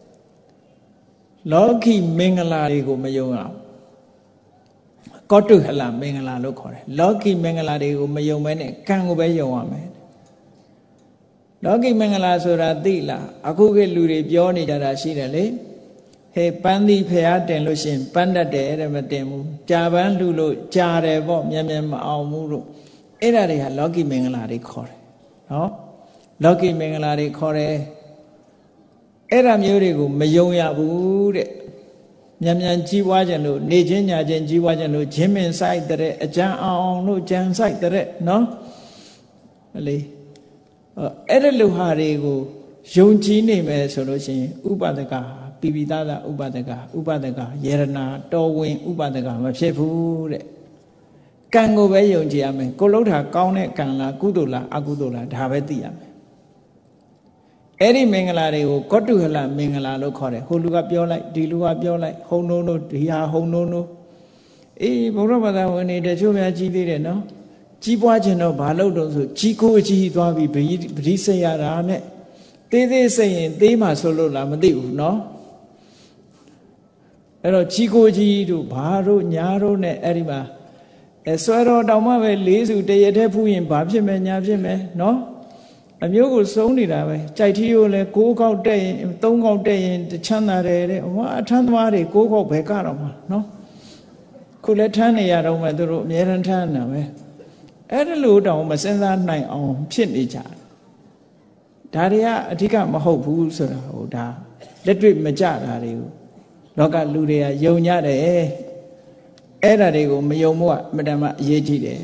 လောကီမင်္ဂလာတွေကိုမယုံအောင်ကောတုဟလမင်္ဂလာလို့ခေါ်တယ်လောကီမင်္ဂလာတွေကိုမယုံမဲနဲ့ကံကိုပဲယုံရမယ်လောကီမင်္ဂလာဆိုတာသိလားအခုကလူတွေပြောနေကြတာရှိတယ်လေဟေးပန်းသီးဖျားတင်လို့ရှိရင်ပန်းတတ်တယ်တဲ့မတင်ဘူးကြာပန်းလှလို့ကြာတယ်ပေါ့မြန်မြန်မအောင်ဘူးလို့အဲ့ဒါတွေဟာလောကီမင်္ဂလာတွေခေါ်တယ်နော်လောကီမင်္ဂလာတွေခေါ်တယ်အဲ့ဒါမျိုးတွေကိုမယုံရဘူးတဲ့မြန်မြန်ကြီးပွားခြင်းလို့နေချင်းညာချင်းကြီးပွားခြင်းလို့ဂျင်းမင်ဆိုင်တဲ့အကြံအောင်လို့ကြံဆိုင်တဲ့နော်လေအဲ့ဒါလူဟာတွေကိုယုံကြည်နေမယ်ဆိုလို့ရှိရင်ဥပဒကပိပိသားဥပဒကယေရနာတော်ဝင်ဥပဒကမဖြစ်ဘူးတဲ့ကံကိုပဲယုံကြည်ရမယ်ကိုလှုပ်တာကောင်းတဲ့ကံလားကုသိုလ်လားအကုသိုလ်လားဒါပဲသိရမယ်အဲ့ဒီမင်္ဂလာတွေကိုကောတုဟလမင်္ဂလာလို့ခေါ်တယ်ဟိုလူကပြောလိုက်ဒီလူကပြောလိုက်ဟုံနိုးနိုးဒီဟာဟုံနိုးနိုးအေးဘုရားဘာသာဝင်တွေတချို့များကြီးသေးတယ်နော်ကြီးပွားခြင်းတော့ဘာလို့တော့ဆိုကြီးကိုအကြီးသွားပြီးပရိစိတ်ရတာနဲ့သေးသေးစိတ်ရင်သေးမှဆိုလို့လားမသိဘူးနော်အဲ့တော့ကြီးကိုကြီးတို့ဘာတို့ညာတို့နဲ့အဲ့ဒီမှာဆွဲတော်တောင်မှပဲ၄စုတရတဲ့ဖူးရင်ဘာဖြစ်မယ်ညာဖြစ်မယ်နော်အမျိုးကိုစုံနေတာပဲကြိုက်ထီးကိုလည်း6ခေါက်တက်ရင်3ခေါက်တက်ရင်ချမ်းသာတယ်တဲ့ဟောအထမ်းသမားတွေ6ခေါက်ပဲကတော့မှာနော်ခုလည်းထမ်းနေရတော့မှသူတို့အများရန်ထမ်းနေတာပဲအဲ့ဒါလို့တောင်မစင်စားနိုင်အောင်ဖြစ်နေကြဒါတွေကအဓိကမဟုတ်ဘူးဆိုတာဟိုဒါလက်တွေ့မကြတာတွေကိုလောကလူတွေကယုံကြတယ်အဲ့ဒါတွေကိုမယုံမှုကအမတန်မှအရေးကြီးတယ်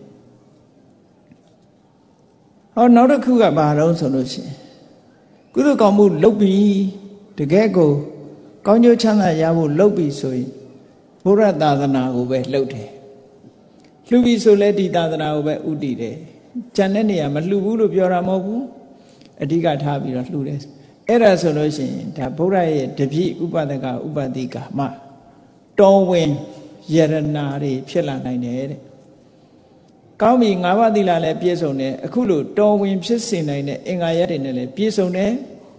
ဟောနောက်တစ်ခုကဘာတော့ဆိုလို့ရှိရင်ကုသိုလ်ကောင်းမှုလုပ်ပြီးတကယ်ကိုကောင်းကျိုးချမ်းသာရဖို့လုပ်ပြီးဆိုရင်ဘုရားသာသနာကိုပဲလှုပ်တယ်လှူပြီးဆိုလဲဒီသာသနာကိုပဲဥတည်တယ်ကျန်တဲ့နေရာမလှူဘူးလို့ပြောတာမဟုတ်ဘူးအဓိကထားပြီးတော့လှူတယ်အဲ့ဒါဆိုလို့ရှိရင်ဒါဘုရားရဲ့တပည့်ဥပဒကဥပတိကမှတော်ဝင်ယရနာတွေဖြစ်လာနိုင်တယ်တဲ့ကောင်းပြီ၅ပါးသီလလည်းပြည့်စုံတယ်အခုလို့တော်ဝင်ဖြစ်စေနိုင်တဲ့အင်္ဂါရပ်တွေနဲ့လည်းပြည့်စုံတယ်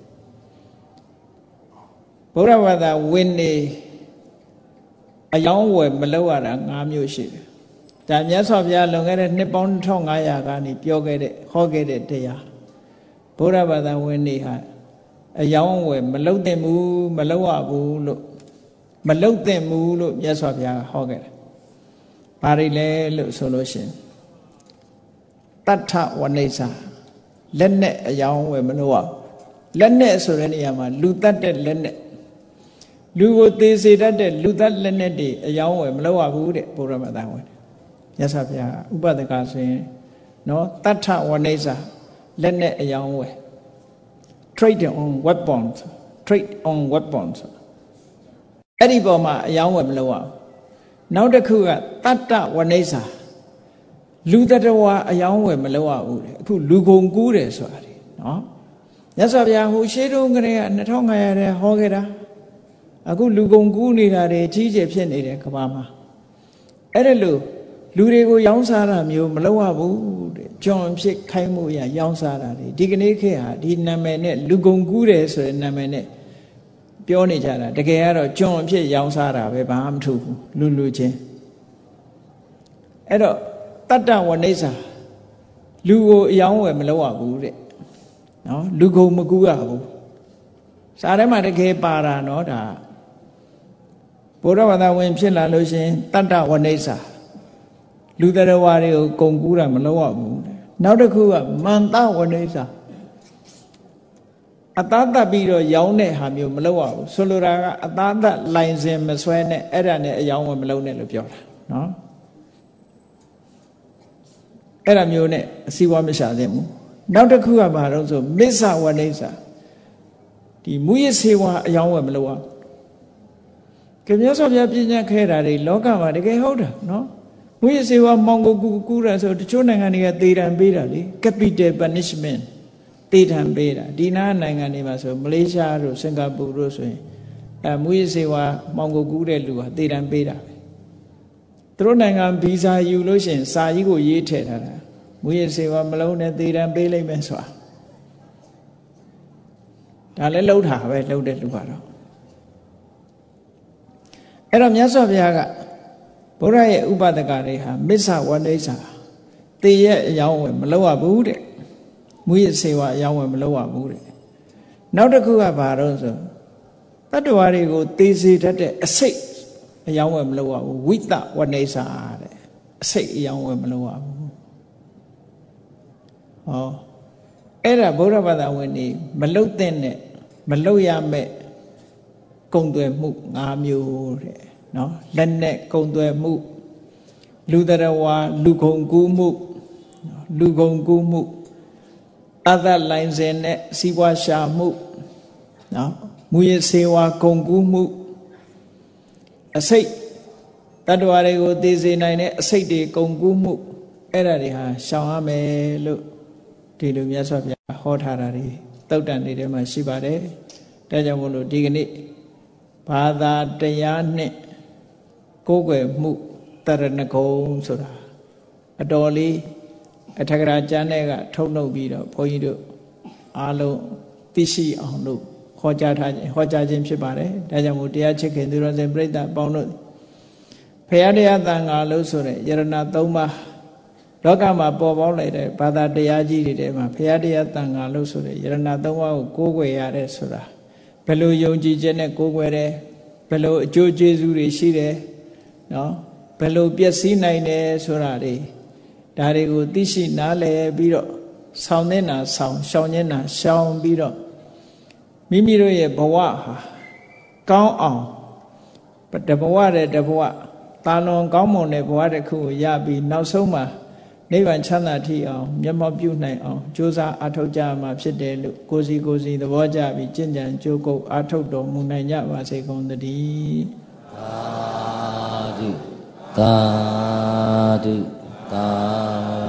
ဘုရားဘာသာဝင်နေအယောင်းဝယ်မလုပ်ရတာ၅မျိုးရှိတယ်ဒါမြတ်စွာဘုရားလွန်ခဲ့တဲ့နှစ်ပေါင်း1500ကနေပြောခဲ့တဲ့ဟောခဲ့တဲ့တရားဘုရားဘာသာဝင်နေဟာအယောင်းဝယ်မလုပ်သင့်ဘူးမလုပ်ရဘူးလို့မလုပ်သင့်ဘူးလို့မြတ်စွာဘုရားဟောခဲ့တယ်ဘာတွေလဲလို့ဆိုလို့ရှိရင်တတ္ထဝနိစ္စလက်နဲ့အယောင်းဝယ်မလုပ်ရလက်နဲ့ဆိုတဲ့နေရာမှာလူတတ်တဲ့လက်နဲ့လူကိုသေစေတတ်တဲ့လူတတ်လက်နဲ့တွေအယောင်းဝယ်မလုပ်ရဘူးတဲ့ဘုရားဘာသာဝင်မြတ်စွာဘုရားဥပဒကဆိုရင်နော်တတ္ထဝနိစ္စလက်နဲ့အယောင်းဝယ် trade on weapons trade on weapons အဲ့ဒီပေါ်မှာအယောင်းဝယ်မလုပ်ရနောက်တစ်ခုကတတ္တဝနိစ္စလူတတဝါအယောင်းဝယ်မလုပ်ရဘူးတဲ့အခုလူကုန်ကူးတယ်ဆိုတာလေနော်မြတ်စွာဘုရားဟိုရှေးတုန်းကတည်းက2500တဲ့ဟောခဲ့တာအခုလူကုန်ကူးနေတာတွေကြီးကျယ်ဖြစ်နေတယ်ကမ္ဘာမှာအဲ့ဒါလို့လူတွေကိုရောင်းစားတာမျိုးမလုပ်ရဘူးတဲ့ကျွန်ဖြစ်ခိုင်းမှုရရောင်းစားတာတွေဒီကနေ့ခေတ်ဟာဒီနာမည်နဲ့လူကုန်ကူးတယ်ဆိုတဲ့နာမည်နဲ့ပြောနေကြတာတကယ်ကတော့ကျွန်ဖြစ်ရောင်းစားတာပဲဘာမှမထူဘူးလူချင်းအဲ့တော့တတ္တဝနိစ္စလူကိုအယောင်းဝယ်မလုပ်ရဘူးတဲ့နော်လူကုန်မကူးရဘူးစာထဲမှာတကယ်ပါတာနော်ဒါဘုရားဘာသာဝင်ဖြစ်လာလို့ရှင်တတ္တဝနိစ္စလူတရားဝါတွေကိုကုန်ကူးတာမလုပ်ရဘူးနောက်တစ်ခုကမန္တဝနိစ္စအသားသက်ပြီးတော့ရောင်းတဲ့ဟာမျိုးမလုပ်ရဘူးဆိုလိုတာကအသားသက်လိုင်စင်မဆွဲနဲ့အဲ့ဒါနဲ့အယောင်းဝယ်မလုပ်နဲ့လို့ပြောတာနော်အဲ့ဒါမျိုးနဲ့အစည်းအဝါးမရှာသင့်ဘူးနောက်တစ်ခုကဘာလို့ဆိုမစ္ဆဝနိစ္စဒီမူရစေဝါအယောင်းဝယ်မလုပ်ရဘူးကြမြတ်စွာဘုရားပြညတ်ခဲ့တာတွေလောကမှာတကယ်ဟုတ်တာနော်မူရစေဝါမောင်ကိုကူးတာဆိုတချို့နိုင်ငံတွေကသေဒဏ်ပေးတာလေ capital punishment သေဒဏ်ပေးတာဒီနာနိုင်ငံတွေမှာဆိုမလေးရှားတို့စင်ကာပူတို့ဆိုရင်မူရစေဝါမောင်ကိုကူးတဲ့လူဟာသေဒဏ်ပေးတာပဲသူတို့နိုင်ငံဗီဇာယူလို့ရှိရင်စာကြီးကိုရေးထည့်ထားတာမူရစေဝါမလုံးနဲ့သေဒဏ်ပေးလိုက်မယ်ဆိုတာဒါလည်းလှုပ်တာပဲလှုပ်တဲ့လူကတော့အဲ့တော့မြတ်စွာဘုရားကဘုရားရဲ့ဥပဒကတွေဟာမစ္ဆဝနိစ္စသေရဲ့အယောင်းဝယ်မလုပ်ရဘူးတဲ့မူရစေဝါအယောင်းဝယ်မလုပ်ရဘူးတဲ့နောက်တစ်ခုကဘာတော့ဆိုတတ္တဝါတွေကိုသေစေတတ်တဲ့အစိတ်အယောင်းဝယ်မလုပ်ရဘူးဝိတဝနိစ္စတဲ့အစိတ်အယောင်းဝယ်မလုပ်ရဘူးဟောအဲ့ဒါဗုဒ္ဓဘာသာဝင်တွေမလုပ်တဲ့နဲ့မလုပ်ရမဲ့ကုံသွယ်မှု၅မျိုးတဲ့နော်လက်နဲ့ကုံသွယ်မှုလူတရားဝါလူကုန်ကူးမှုလူကုန်ကူးမှုအသက်လိုင်စင်နဲ့စီးပွားရှာမှုနော်မူရစေဝါကုန်ကူးမှုအစိတ်တတ္တဝါတွေကိုသိစေနိုင်တဲ့အစိတ်တွေကုန်ကူးမှုအဲ့ဒါတွေဟာရှောင်ရမယ်လို့ဒီလိုမြတ်စွာဘုရားဟောထားတာတွေတသုတ်တန်တွေထဲမှာရှိပါတယ်ဒါကြောင့်မို့လို့ဒီကနေ့ဘာသာတရားနဲ့ကိုယ်ွယ်မှုတရဏဂုံဆိုတာအတော်လေးအထက်ကရာကျမ်းတဲ့ကထုတ်နှုတ်ပြီးတော့ဘုန်းကြီးတို့အားလုံးသိရှိအောင်လို့ဟောကြားခြင်းဖြစ်ပါတယ်ဒါကြောင့်မို့တရားချစ်ခင်သူတော်စင်ပြိဿအပေါင်းတို့ဘုရားတရားသံဃာလို့ဆိုတဲ့ယရဏ၃ပါးလောကမှာပေါ်ပေါက်လိုက်တဲ့ဘာသာတရားကြီးတွေထဲမှာဘုရားတရားသံဃာလို့ဆိုတဲ့ယရဏ၃ပါးကိုကိုးကွယ်ရတဲ့ဆိုတာဘယ်လိုယုံကြည်ခြင်းနဲ့ကိုးကွယ်တယ်ဘယ်လိုအကျိုးကျေးဇူးတွေရှိတယ်နော်ဘယ်လိုပျက်စီးနိုင်တယ်ဆိုတာတွေဒါတွေကိုသိရှိနားလည်ပြီးတော့ဆောင်နေတာဆောင်ရှောင်နေတာရှောင်ပြီးတော့မိမိတို့ရဲ့ဘဝဟာကောင်းအောင်တဘဝတဲ့တဘဝတာလွန်ကောင်းမွန်တဲ့ဘဝတစ်ခုကိုရပြီးနောက်ဆုံးမှာနိဗ္ဗာန်ချမ်းသာထိအောင်မျက်မှောက်ပြုနိုင်အောင်ကြိုးစားအားထုတ်ကြမှာဖြစ်တယ်လို့ကိုယ်စီသဘောကျပြီးကျင့်ကြံကြိုးကုပ်အားထုတ်တော်မူနိုင်ကြပါစေကုန်သတည်းသာဓုသာဓုသာ